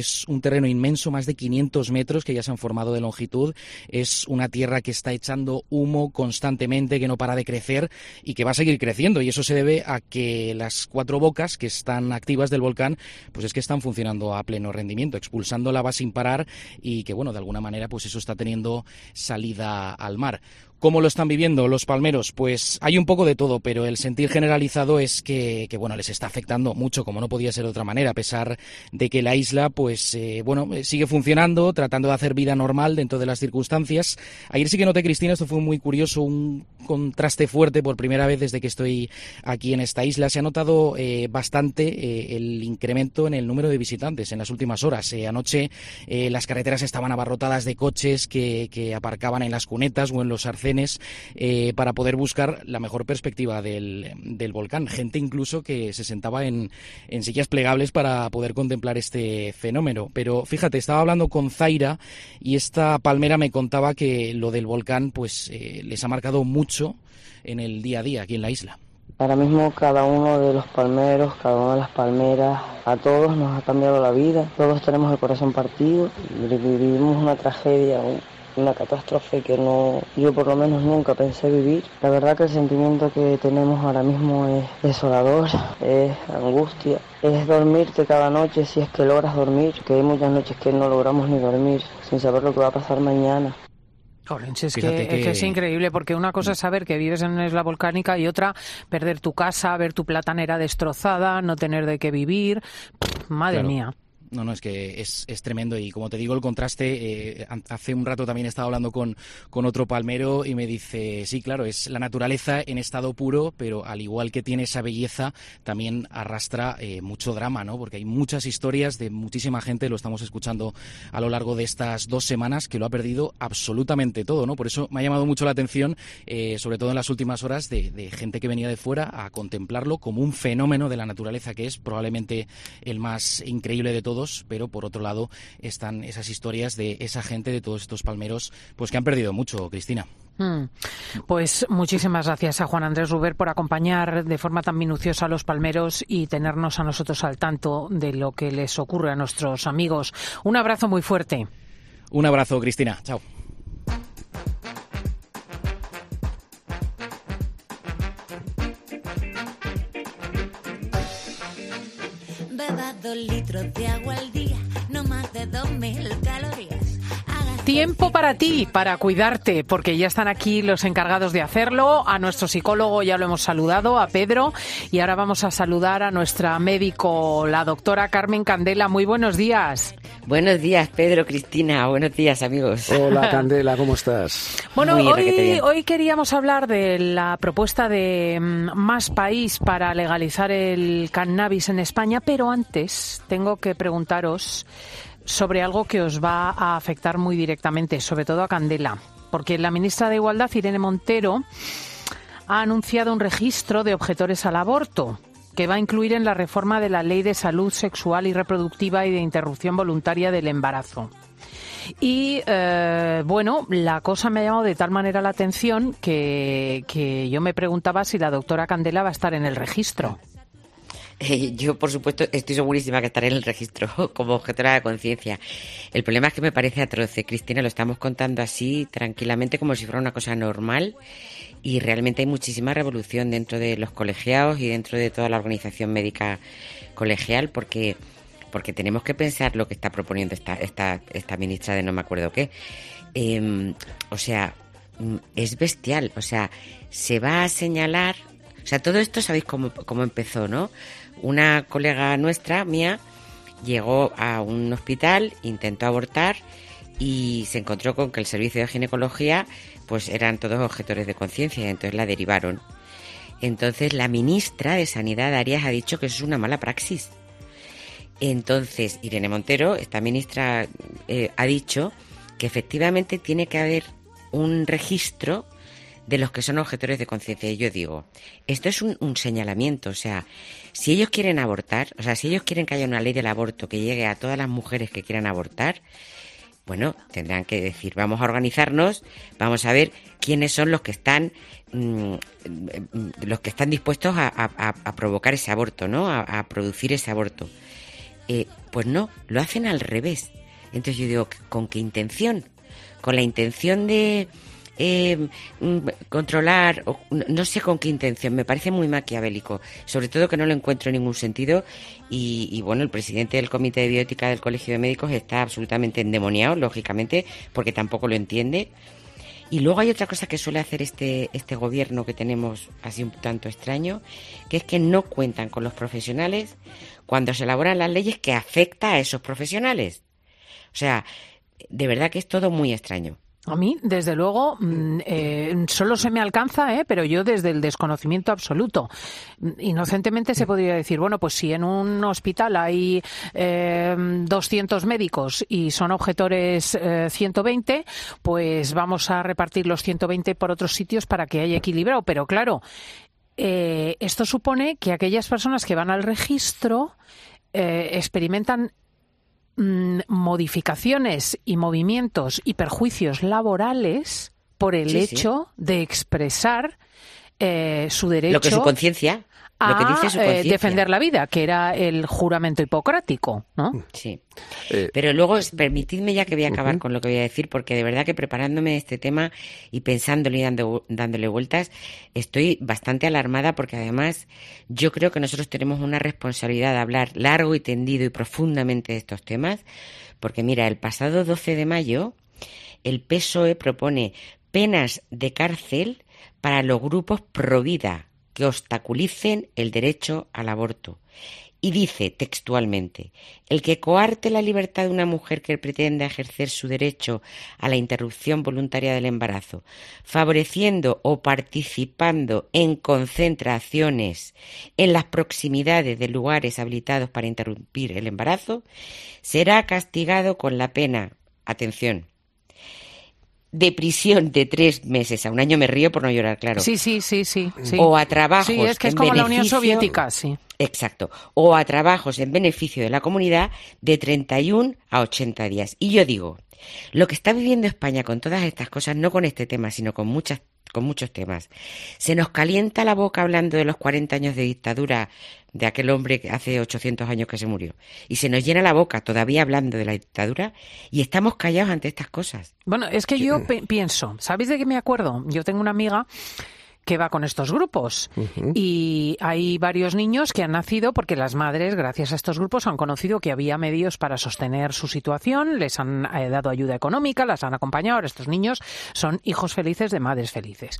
es un terreno inmenso, más de quinientos metros que ya se han formado de longitud. Es una tierra que está echando humo constantemente, que no para de crecer y que va a seguir creciendo. Y eso se debe a que las cuatro bocas que están activas del volcán, pues es que están funcionando a pleno rendimiento, expulsando lava sin parar y que, bueno, de alguna manera, pues eso está teniendo salida al mar. ¿Cómo lo están viviendo los palmeros? Pues hay un poco de todo, pero el sentir generalizado es que, que bueno, les está afectando mucho, como no podía ser de otra manera, a pesar de que la isla, pues, eh, bueno, sigue funcionando, tratando de hacer vida normal dentro de las circunstancias. Ayer sí que noté, Cristina, esto fue muy curioso, un contraste fuerte por primera vez desde que estoy aquí en esta isla. Se ha notado eh, bastante eh, el incremento en el número de visitantes en las últimas horas. Eh, anoche eh, las carreteras estaban abarrotadas de coches que, que aparcaban en las cunetas o en los arcenes Eh, para poder buscar la mejor perspectiva del, del volcán. Gente incluso que se sentaba en, en sillas plegables para poder contemplar este fenómeno. Pero fíjate, estaba hablando con Zaira y esta palmera me contaba que lo del volcán pues eh, les ha marcado mucho en el día a día aquí en la isla. Ahora mismo cada uno de los palmeros, cada una de las palmeras, a todos nos ha cambiado la vida. Todos tenemos el corazón partido, vivimos una tragedia, un una catástrofe que no, yo por lo menos nunca pensé vivir. La verdad que el sentimiento que tenemos ahora mismo es desolador, es angustia, es dormirte cada noche si es que logras dormir, que hay muchas noches que no logramos ni dormir sin saber lo que va a pasar mañana. Orense, es, que, que... es que es increíble, porque una cosa es saber que vives en una isla volcánica y otra perder tu casa, ver tu platanera destrozada, no tener de qué vivir. Pff, madre claro. mía. No, no, es que es, es tremendo y como te digo el contraste, eh, hace un rato también estaba hablando con, con otro palmero y me dice, sí, claro, es la naturaleza en estado puro, pero al igual que tiene esa belleza, también arrastra eh, mucho drama, ¿no? Porque hay muchas historias de muchísima gente, lo estamos escuchando a lo largo de estas dos semanas, que lo ha perdido absolutamente todo, ¿no? Por eso me ha llamado mucho la atención, eh, sobre todo en las últimas horas, de, de gente que venía de fuera a contemplarlo como un fenómeno de la naturaleza que es probablemente el más increíble de todos. Pero por otro lado están esas historias de esa gente, de todos estos palmeros, pues que han perdido mucho, Cristina. Mm. Pues muchísimas gracias a Juan Andrés Ruber por acompañar de forma tan minuciosa a los palmeros y tenernos a nosotros al tanto de lo que les ocurre a nuestros amigos. Un abrazo muy fuerte. Un abrazo, Cristina. Chao. Beba dos litros de agua al día, no más de dos mil calorías. Tiempo para ti, para cuidarte, porque ya están aquí los encargados de hacerlo. A nuestro psicólogo ya lo hemos saludado, a Pedro, y ahora vamos a saludar a nuestra médico, la doctora Carmen Candela. Muy buenos días. Buenos días, Pedro, Cristina. Buenos días, amigos. Hola, Candela, ¿cómo estás? Bueno, hoy, hoy queríamos hablar de la propuesta de Más País para legalizar el cannabis en España, pero antes tengo que preguntaros sobre algo que os va a afectar muy directamente, sobre todo a Candela, porque la ministra de Igualdad, Irene Montero, ha anunciado un registro de objetores al aborto que va a incluir en la reforma de la Ley de Salud Sexual y Reproductiva y de Interrupción Voluntaria del Embarazo. Y, eh, bueno, la cosa me ha llamado de tal manera la atención que, que yo me preguntaba si la doctora Candela va a estar en el registro. Eh, yo, por supuesto, estoy segurísima que estaré en el registro como objetora de conciencia. El problema es que me parece atroz, Cristina, lo estamos contando así tranquilamente como si fuera una cosa normal y realmente hay muchísima revolución dentro de los colegiados y dentro de toda la organización médica colegial porque porque tenemos que pensar lo que está proponiendo esta esta esta ministra de no me acuerdo qué. Eh, o sea, es bestial. O sea, se va a señalar... O sea, todo esto sabéis cómo, cómo empezó, ¿no? Una colega nuestra, mía, llegó a un hospital, intentó abortar y se encontró con que el servicio de ginecología pues eran todos objetores de conciencia y entonces la derivaron. Entonces la ministra de Sanidad, Arias, ha dicho que eso es una mala praxis. Entonces Irene Montero, esta ministra, eh, ha dicho que efectivamente tiene que haber un registro de los que son objetores de conciencia. Y yo digo, esto es un, un señalamiento, o sea, si ellos quieren abortar, o sea, si ellos quieren que haya una ley del aborto que llegue a todas las mujeres que quieran abortar, bueno, tendrán que decir, vamos a organizarnos, vamos a ver quiénes son los que están mmm, los que están dispuestos a, a, a provocar ese aborto, ¿no? A, a producir ese aborto. Eh, pues no, lo hacen al revés. Entonces yo digo, ¿con qué intención? Con la intención de eh, controlar, o, no sé con qué intención, me parece muy maquiavélico, sobre todo que no lo encuentro en ningún sentido y, y bueno, el presidente del Comité de Bioética del Colegio de Médicos está absolutamente endemoniado, lógicamente, porque tampoco lo entiende. Y luego hay otra cosa que suele hacer este, este gobierno que tenemos así un tanto extraño, que es que no cuentan con los profesionales cuando se elaboran las leyes que afecta a esos profesionales. O sea, de verdad que es todo muy extraño. A mí, desde luego, eh, solo se me alcanza, eh, pero yo desde el desconocimiento absoluto. Inocentemente se podría decir, bueno, pues si en un hospital hay eh, doscientos médicos y son objetores eh, ciento veinte, pues vamos a repartir los ciento veinte por otros sitios para que haya equilibrado. Pero claro, eh, esto supone que aquellas personas que van al registro eh, experimentan modificaciones y movimientos y perjuicios laborales por el sí, hecho sí. de expresar eh, su derecho lo que su conciencia a lo que dice su conciencia. Eh, defender la vida, que era el juramento hipocrático, ¿no? Sí. Eh, Pero luego, permitidme ya que voy a acabar uh-huh. con lo que voy a decir, porque de verdad que preparándome este tema y pensándole y dando, dándole vueltas, estoy bastante alarmada porque además yo creo que nosotros tenemos una responsabilidad de hablar largo y tendido y profundamente de estos temas, porque mira, el pasado doce de mayo el P S O E propone penas de cárcel para los grupos pro vida que obstaculicen el derecho al aborto. Y dice textualmente, el que coarte la libertad de una mujer que pretenda ejercer su derecho a la interrupción voluntaria del embarazo, favoreciendo o participando en concentraciones en las proximidades de lugares habilitados para interrumpir el embarazo, será castigado con la pena, atención, de prisión de tres meses a un año, me río por no llorar, claro. Sí, sí, sí, sí. sí. O a trabajos sí, es que es en como beneficio, la Unión Soviética, sí. Exacto. O a trabajos en beneficio de la comunidad de treinta y uno a ochenta días. Y yo digo, lo que está viviendo España con todas estas cosas, no con este tema, sino con muchas con muchos temas. Se nos calienta la boca hablando de los cuarenta años de dictadura de aquel hombre que hace ochocientos años que se murió. Y se nos llena la boca todavía hablando de la dictadura y estamos callados ante estas cosas. Bueno, es que yo pe- pienso, ¿sabéis de qué me acuerdo? Yo tengo una amiga que va con estos grupos uh-huh. y hay varios niños que han nacido porque las madres, gracias a estos grupos, han conocido que había medios para sostener su situación, les han eh, dado ayuda económica, las han acompañado. Ahora estos niños son hijos felices de madres felices.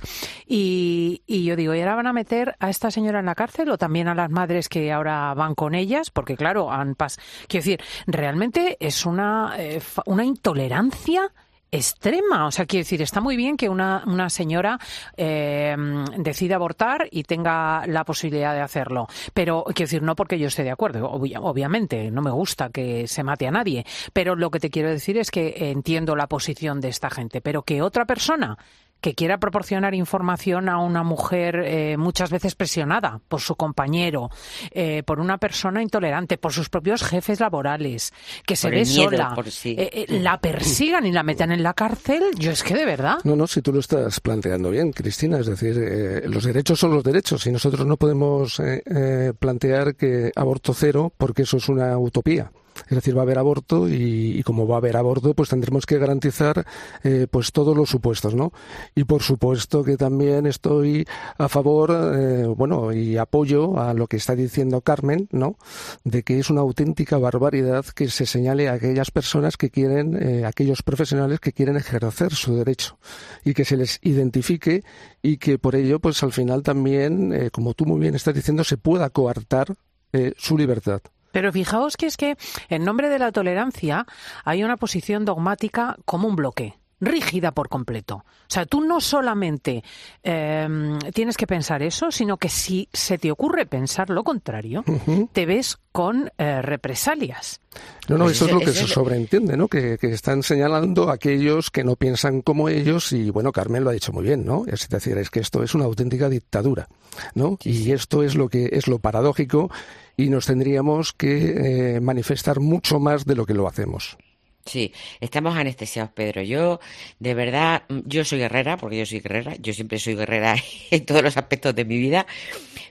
Y, y yo digo, ¿y ahora van a meter a esta señora en la cárcel o también a las madres que ahora van con ellas? Porque claro, han pas- quiero decir, realmente es una, eh, una intolerancia extrema. O sea, quiero decir, está muy bien que una, una señora eh, decida abortar y tenga la posibilidad de hacerlo. Pero, quiero decir, no porque yo esté de acuerdo. Ob- obviamente, no me gusta que se mate a nadie. Pero lo que te quiero decir es que entiendo la posición de esta gente. Pero que otra persona que quiera proporcionar información a una mujer eh, muchas veces presionada por su compañero, eh, por una persona intolerante, por sus propios jefes laborales, que se ve miedo, sola, por sí. eh, eh, la persigan y la metan en la cárcel, yo es que de verdad... No, no, si tú lo estás planteando bien, Cristina, es decir, eh, los derechos son los derechos y nosotros no podemos eh, eh, plantear que aborto cero porque eso es una utopía. Es decir, va a haber aborto y, y como va a haber aborto, pues tendremos que garantizar eh, pues todos los supuestos, ¿no? Y por supuesto que también estoy a favor, eh, bueno, y apoyo a lo que está diciendo Carmen, ¿no? De que es una auténtica barbaridad que se señale a aquellas personas que quieren, eh, aquellos profesionales que quieren ejercer su derecho y que se les identifique y que por ello, pues al final también, eh, como tú muy bien estás diciendo, se pueda coartar eh, su libertad. Pero fijaos que es que en nombre de la tolerancia hay una posición dogmática como un bloque, rígida por completo. O sea, tú no solamente eh, tienes que pensar eso, sino que si se te ocurre pensar lo contrario, uh-huh. te ves con eh, represalias. No, no, eso es lo que se sobreentiende, ¿no? Que, que están señalando a aquellos que no piensan como ellos y, bueno, Carmen lo ha dicho muy bien, ¿no? Es decir, es que esto es una auténtica dictadura, ¿no? Sí, sí. Y esto es lo que es lo paradójico y nos tendríamos que eh, manifestar mucho más de lo que lo hacemos. Sí, estamos anestesiados, Pedro. Yo, de verdad, yo soy guerrera, porque yo soy guerrera, yo siempre soy guerrera en todos los aspectos de mi vida,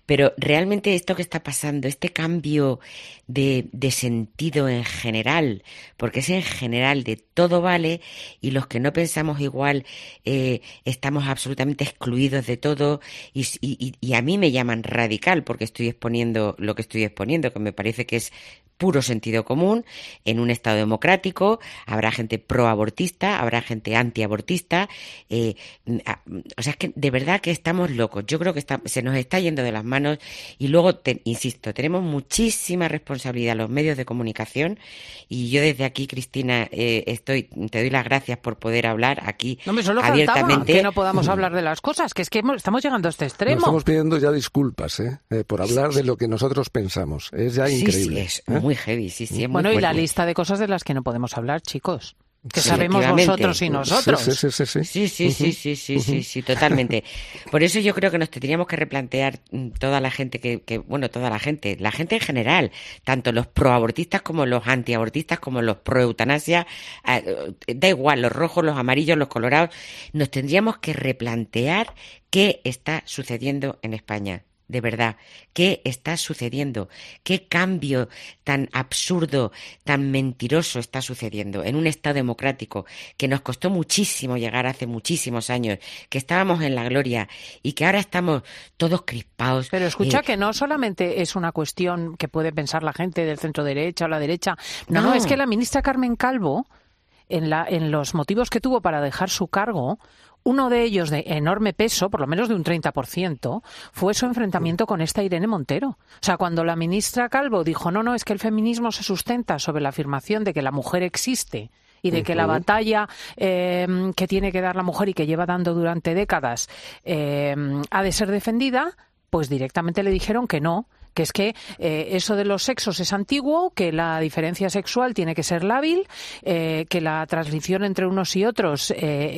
pero realmente esto que está pasando, este cambio de, de sentido en general, porque es en general de todo vale y los que no pensamos igual eh, estamos absolutamente excluidos de todo y, y, y a mí me llaman radical porque estoy exponiendo lo que estoy exponiendo, que me parece que es puro sentido común. En un Estado democrático habrá gente proabortista, habrá gente antiabortista, eh, o sea, es que de verdad que estamos locos. Yo creo que está, se nos está yendo de las manos y luego, te, insisto, tenemos muchísima responsabilidad los medios de comunicación y yo desde aquí, Cristina, eh, estoy, te doy las gracias por poder hablar aquí no, me solo abiertamente. Faltaba que no podamos hablar de las cosas, que es que hemos, estamos llegando a este extremo. Nos estamos pidiendo ya disculpas ¿eh? Eh, por hablar de lo que nosotros pensamos. Es ya increíble. Sí, sí, es ¿eh? muy heavy, sí, sí. Es bueno, muy y la fuerte. lista de cosas de las que no podemos hablar, chicos. Que Sí, sabemos vosotros y nosotros. Sí, sí, sí, sí. Sí, sí, sí, sí, sí, sí, sí, totalmente. Por eso yo creo que nos tendríamos que replantear toda la gente que, que, bueno, toda la gente, la gente en general, tanto los proabortistas como los antiabortistas, como los proeutanasia, eh, da igual, los rojos, los amarillos, los colorados, nos tendríamos que replantear qué está sucediendo en España. De verdad, ¿qué está sucediendo? ¿Qué cambio tan absurdo, tan mentiroso está sucediendo en un Estado democrático que nos costó muchísimo llegar hace muchísimos años, que estábamos en la gloria y que ahora estamos todos crispados? Pero escucha eh, que no solamente es una cuestión que puede pensar la gente del centro derecha o la derecha. No, no, No. es que la ministra Carmen Calvo, en, la, en los motivos que tuvo para dejar su cargo, uno de ellos de enorme peso, por lo menos de un treinta por ciento, fue su enfrentamiento con esta Irene Montero. O sea, cuando la ministra Calvo dijo, no, no, es que el feminismo se sustenta sobre la afirmación de que la mujer existe y de que la batalla eh, que tiene que dar la mujer y que lleva dando durante décadas eh, ha de ser defendida, pues directamente le dijeron que no, que es que eh, eso de los sexos es antiguo, que la diferencia sexual tiene que ser lábil, eh, que la transición entre unos y otros eh,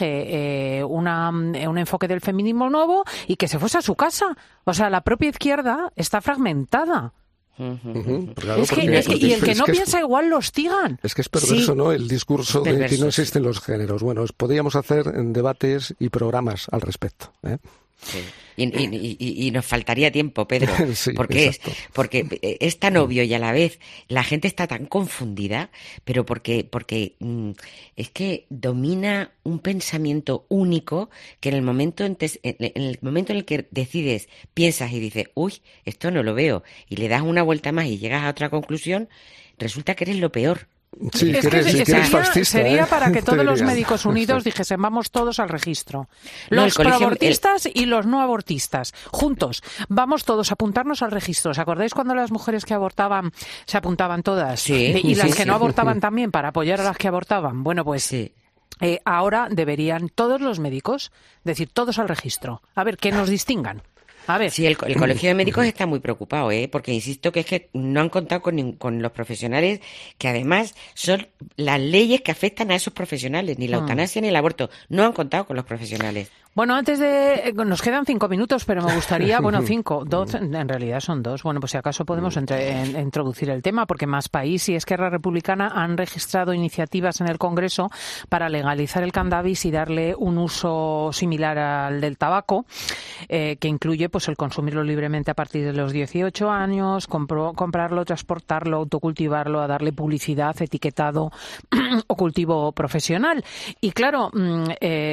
exige eh, una, un enfoque del feminismo nuevo y que se fuese a su casa. O sea, la propia izquierda está fragmentada. Uh-huh. Claro, es que, porque, es que, y el que es no que piensa es, igual lo hostigan. Es que es perverso, sí. ¿no? El discurso de Perverso, que no sí. existen los géneros. Bueno, podríamos hacer debates y programas al respecto, ¿eh? Sí. Y, y, y, y nos faltaría tiempo, Pedro, sí, porque es, exacto. porque es tan obvio y a la vez la gente está tan confundida, pero porque porque mm, es que domina un pensamiento único que en el momento en, te, en el momento en el que decides, piensas y dices, uy, esto no lo veo, y le das una vuelta más y llegas a otra conclusión, resulta que eres lo peor. Sí, es que eres, que, sí, que eres sería, fascista, sería ¿eh? para que todos los diría. médicos unidos dijesen vamos todos al registro. No, Los el colegio- proabortistas y los no abortistas, juntos. Vamos todos a apuntarnos al registro. ¿Os acordáis cuando las mujeres que abortaban se apuntaban todas? Sí, y las sí, que sí. no abortaban también para apoyar a las que abortaban. Bueno, pues Sí. eh, ahora deberían todos los médicos decir todos al registro. A ver, que nos distingan. A ver. Sí, el, el Colegio de Médicos está muy preocupado, ¿eh? Porque insisto que es que no han contado con, nin- con los profesionales que además son las leyes que afectan a esos profesionales, ni la Mm. eutanasia ni el aborto. No han contado con los profesionales. Bueno, antes de... eh, Nos quedan cinco minutos, pero me gustaría... Bueno, cinco, dos, en en realidad son dos. Bueno, pues si acaso podemos entre- en- introducir el tema, porque Más País y Esquerra Republicana han registrado iniciativas en el Congreso para legalizar el cannabis y darle un uso similar al del tabaco, eh, que incluye pues el consumirlo libremente a partir de los dieciocho años, compro- comprarlo, transportarlo, autocultivarlo, a darle publicidad, etiquetado o cultivo profesional. Y claro, mm,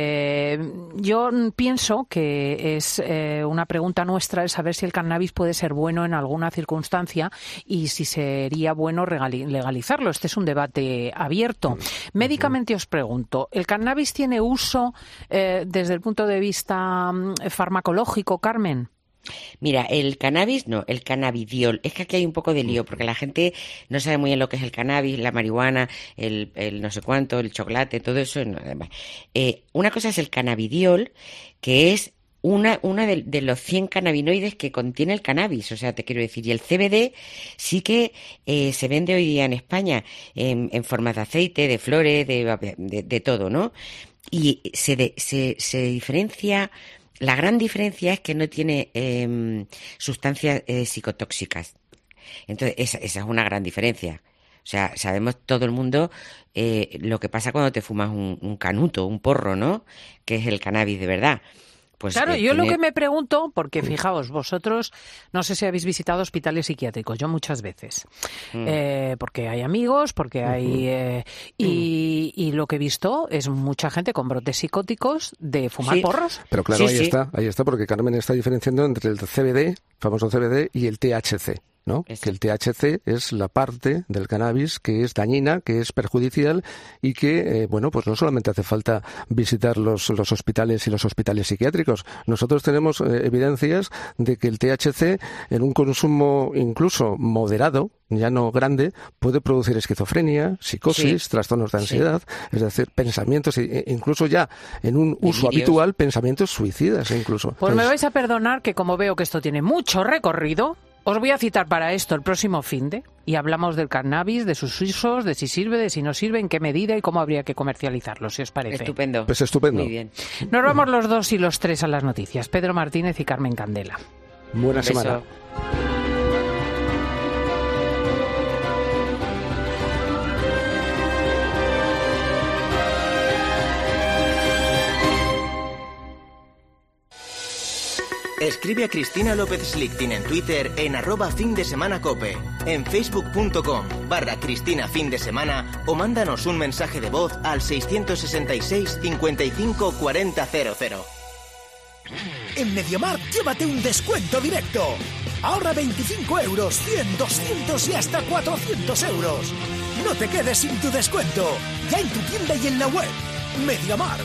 eh, yo pienso que es eh, una pregunta nuestra el saber si el cannabis puede ser bueno en alguna circunstancia y si sería bueno regali- legalizarlo. Este es un debate abierto. Médicamente os pregunto, ¿el cannabis tiene uso eh, desde el punto de vista mm, farmacológico, Carmen? Mira, el cannabis no, el cannabidiol. Es que aquí hay un poco de lío, porque la gente no sabe muy bien lo que es el cannabis, la marihuana, el, el no sé cuánto, el chocolate, todo eso. No, además. Eh, una cosa es el cannabidiol, que es una, una de, de los cien cannabinoides que contiene el cannabis, o sea, te quiero decir, y el C B D sí que eh, se vende hoy día en España en, en formas de aceite, de flores, de, de, de todo, ¿no? Y se, de, se, se diferencia... La gran diferencia es que no tiene eh, sustancias eh, psicotóxicas. Entonces, esa, esa es una gran diferencia. O sea, sabemos todo el mundo eh, lo que pasa cuando te fumas un, un canuto, un porro, ¿no? Que es el cannabis de verdad. Pues, claro, eh, yo tiene... lo que me pregunto, porque fijaos, vosotros no sé si habéis visitado hospitales psiquiátricos, yo muchas veces, mm. eh, porque hay amigos, porque hay... Eh, y, y lo que he visto es mucha gente con brotes psicóticos de fumar sí. porros. Pero claro, sí, ahí sí. está, ahí está, porque Carmen está diferenciando entre el C B D, famoso C B D, y el T H C. ¿No? Que el T H C es la parte del cannabis que es dañina, que es perjudicial y que, eh, bueno, pues no solamente hace falta visitar los, los hospitales y los hospitales psiquiátricos. Nosotros tenemos eh, evidencias de que el T H C, en un consumo incluso moderado, ya no grande, puede producir esquizofrenia, psicosis, sí. trastornos de ansiedad, sí. es decir, pensamientos, incluso ya en un Delirios. uso habitual, pensamientos suicidas incluso. Pues Entonces, me vais a perdonar que como veo que esto tiene mucho recorrido, os voy a citar para esto el próximo finde y hablamos del cannabis, de sus usos, de si sirve, de si no sirve, en qué medida y cómo habría que comercializarlo, si os parece. Estupendo. Pues estupendo. Muy bien. Nos vamos los dos y los tres a las noticias. Pedro Martínez y Carmen Candela. Buena semana. Escribe a Cristina López Slichting en Twitter en arroba fin de semana cope, en facebook.com barra Cristina fin de semana o mándanos un mensaje de voz al seiscientos sesenta y seis cincuenta y cinco cuarenta cero cero. En MediaMarkt llévate un descuento directo. Ahorra veinticinco euros, cien, doscientos y hasta cuatrocientos euros. No te quedes sin tu descuento. Ya en tu tienda y en la web. MediaMarkt.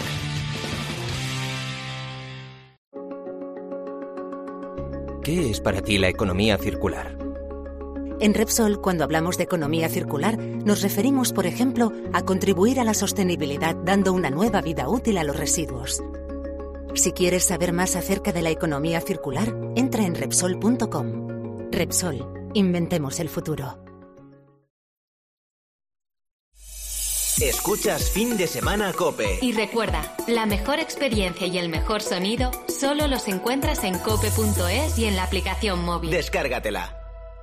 ¿Qué es para ti la economía circular? En Repsol, cuando hablamos de economía circular, nos referimos, por ejemplo, a contribuir a la sostenibilidad dando una nueva vida útil a los residuos. Si quieres saber más acerca de la economía circular, entra en Repsol punto com. Repsol, inventemos el futuro. Escuchas Fin de Semana Cope. Y recuerda, la mejor experiencia y el mejor sonido solo los encuentras en cope punto es y en la aplicación móvil. Descárgatela.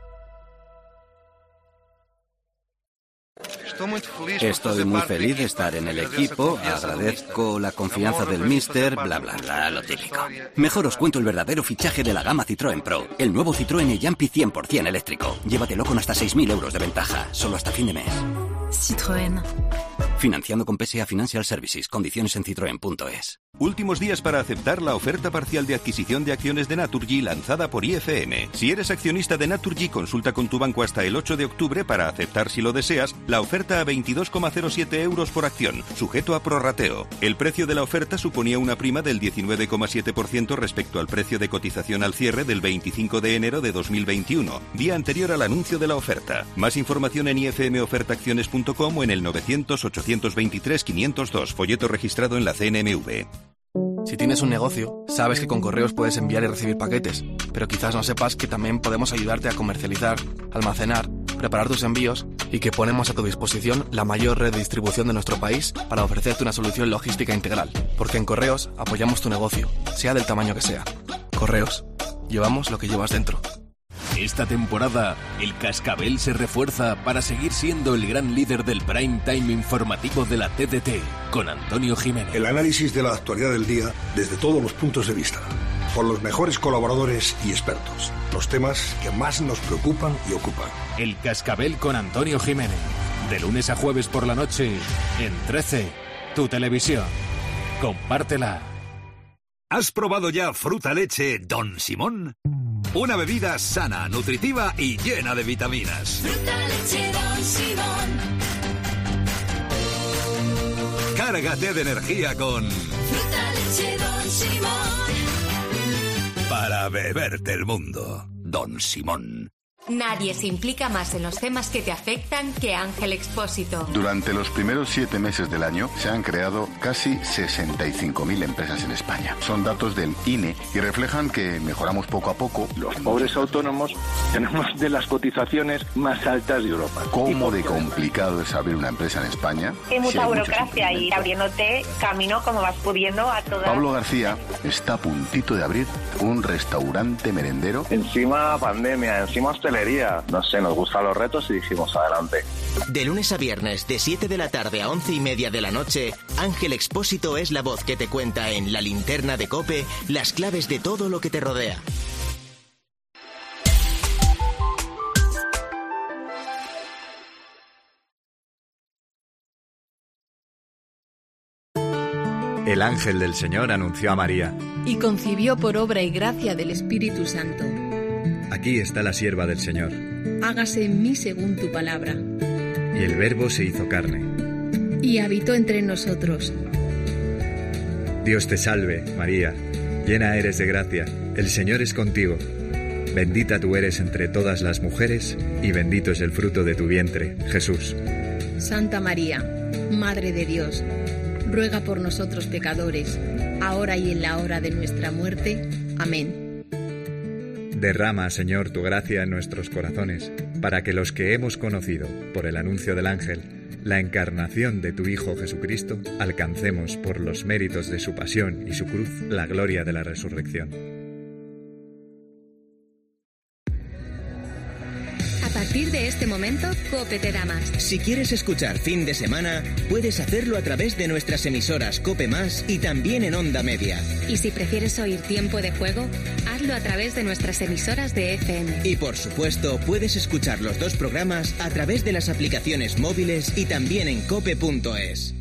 Estoy muy feliz de estar en el equipo, agradezco la confianza del míster, bla bla bla, lo típico. Mejor os cuento el verdadero fichaje de la gama Citroën Pro, el nuevo Citroën e-Jumpy cien por ciento eléctrico. Llévatelo con hasta seis mil euros de ventaja, solo hasta fin de mes. Citroën. Financiando con P S A Financial Services, condiciones en citroen punto es. Últimos días para aceptar la oferta parcial de adquisición de acciones de Naturgy lanzada por I F M. Si eres accionista de Naturgy, consulta con tu banco hasta el ocho de octubre para aceptar, si lo deseas, la oferta a veintidós coma cero siete euros por acción, sujeto a prorrateo. El precio de la oferta suponía una prima del diecinueve coma siete por ciento respecto al precio de cotización al cierre del veinticinco de enero de dos mil veintiuno, día anterior al anuncio de la oferta. Más información en i f m oferta acciones punto com o en el novecientos ochocientos veintitrés quinientos dos, folleto registrado en la C N M V. Si tienes un negocio, sabes que con correos puedes enviar y recibir paquetes, pero quizás no sepas que también podemos ayudarte a comercializar, almacenar, preparar tus envíos y que ponemos a tu disposición la mayor red de distribución de nuestro país para ofrecerte una solución logística integral. Porque en Correos apoyamos tu negocio, sea del tamaño que sea. Correos, llevamos lo que llevas dentro. Esta temporada, el Cascabel se refuerza para seguir siendo el gran líder del prime time informativo de la T D T, con Antonio Jiménez. El análisis de la actualidad del día desde todos los puntos de vista, por los mejores colaboradores y expertos, los temas que más nos preocupan y ocupan. El Cascabel con Antonio Jiménez, de lunes a jueves por la noche, en trece, tu televisión. Compártela. ¿Has probado ya Fruta Leche Don Simón? Una bebida sana, nutritiva y llena de vitaminas. Fruta Leche Don Simón. Cárgate de energía con Fruta Leche Don Simón. Para beberte el mundo, Don Simón. Nadie se implica más en los temas que te afectan que Ángel Expósito. Durante los primeros siete meses del año se han creado casi sesenta y cinco mil empresas en España. Son datos del I N E y reflejan que mejoramos poco a poco. Los pobres autónomos tenemos de las cotizaciones más altas de Europa. ¿Cómo de complicado es abrir una empresa en España? Hay mucha sí, hay burocracia y abriéndote camino como vas pudiendo a todas. Pablo García está a puntito de abrir un restaurante merendero. Encima pandemia, encima hostelería. ingeniería. No sé, nos gustan los retos y dijimos adelante. De lunes a viernes, de siete de la tarde a once y media de la noche, Ángel Expósito es la voz que te cuenta en La Linterna de COPE las claves de todo lo que te rodea. El ángel del Señor anunció a María. Y concibió por obra y gracia del Espíritu Santo. Aquí está la sierva del Señor. Hágase en mí según tu palabra. Y el Verbo se hizo carne. Y habitó entre nosotros. Dios te salve, María, llena eres de gracia, el Señor es contigo. Bendita tú eres entre todas las mujeres, y bendito es el fruto de tu vientre, Jesús. Santa María, Madre de Dios, ruega por nosotros pecadores, ahora y en la hora de nuestra muerte. Amén. Derrama, Señor, tu gracia en nuestros corazones, para que los que hemos conocido, por el anuncio del ángel, la encarnación de tu Hijo Jesucristo, alcancemos por los méritos de su pasión y su cruz la gloria de la resurrección. A partir de este momento, COPE te da más. Si quieres escuchar Fin de Semana, puedes hacerlo a través de nuestras emisoras COPE Más y también en Onda Media. Y si prefieres oír Tiempo de Juego, hazlo a través de nuestras emisoras de F M. Y por supuesto, puedes escuchar los dos programas a través de las aplicaciones móviles y también en cope punto es.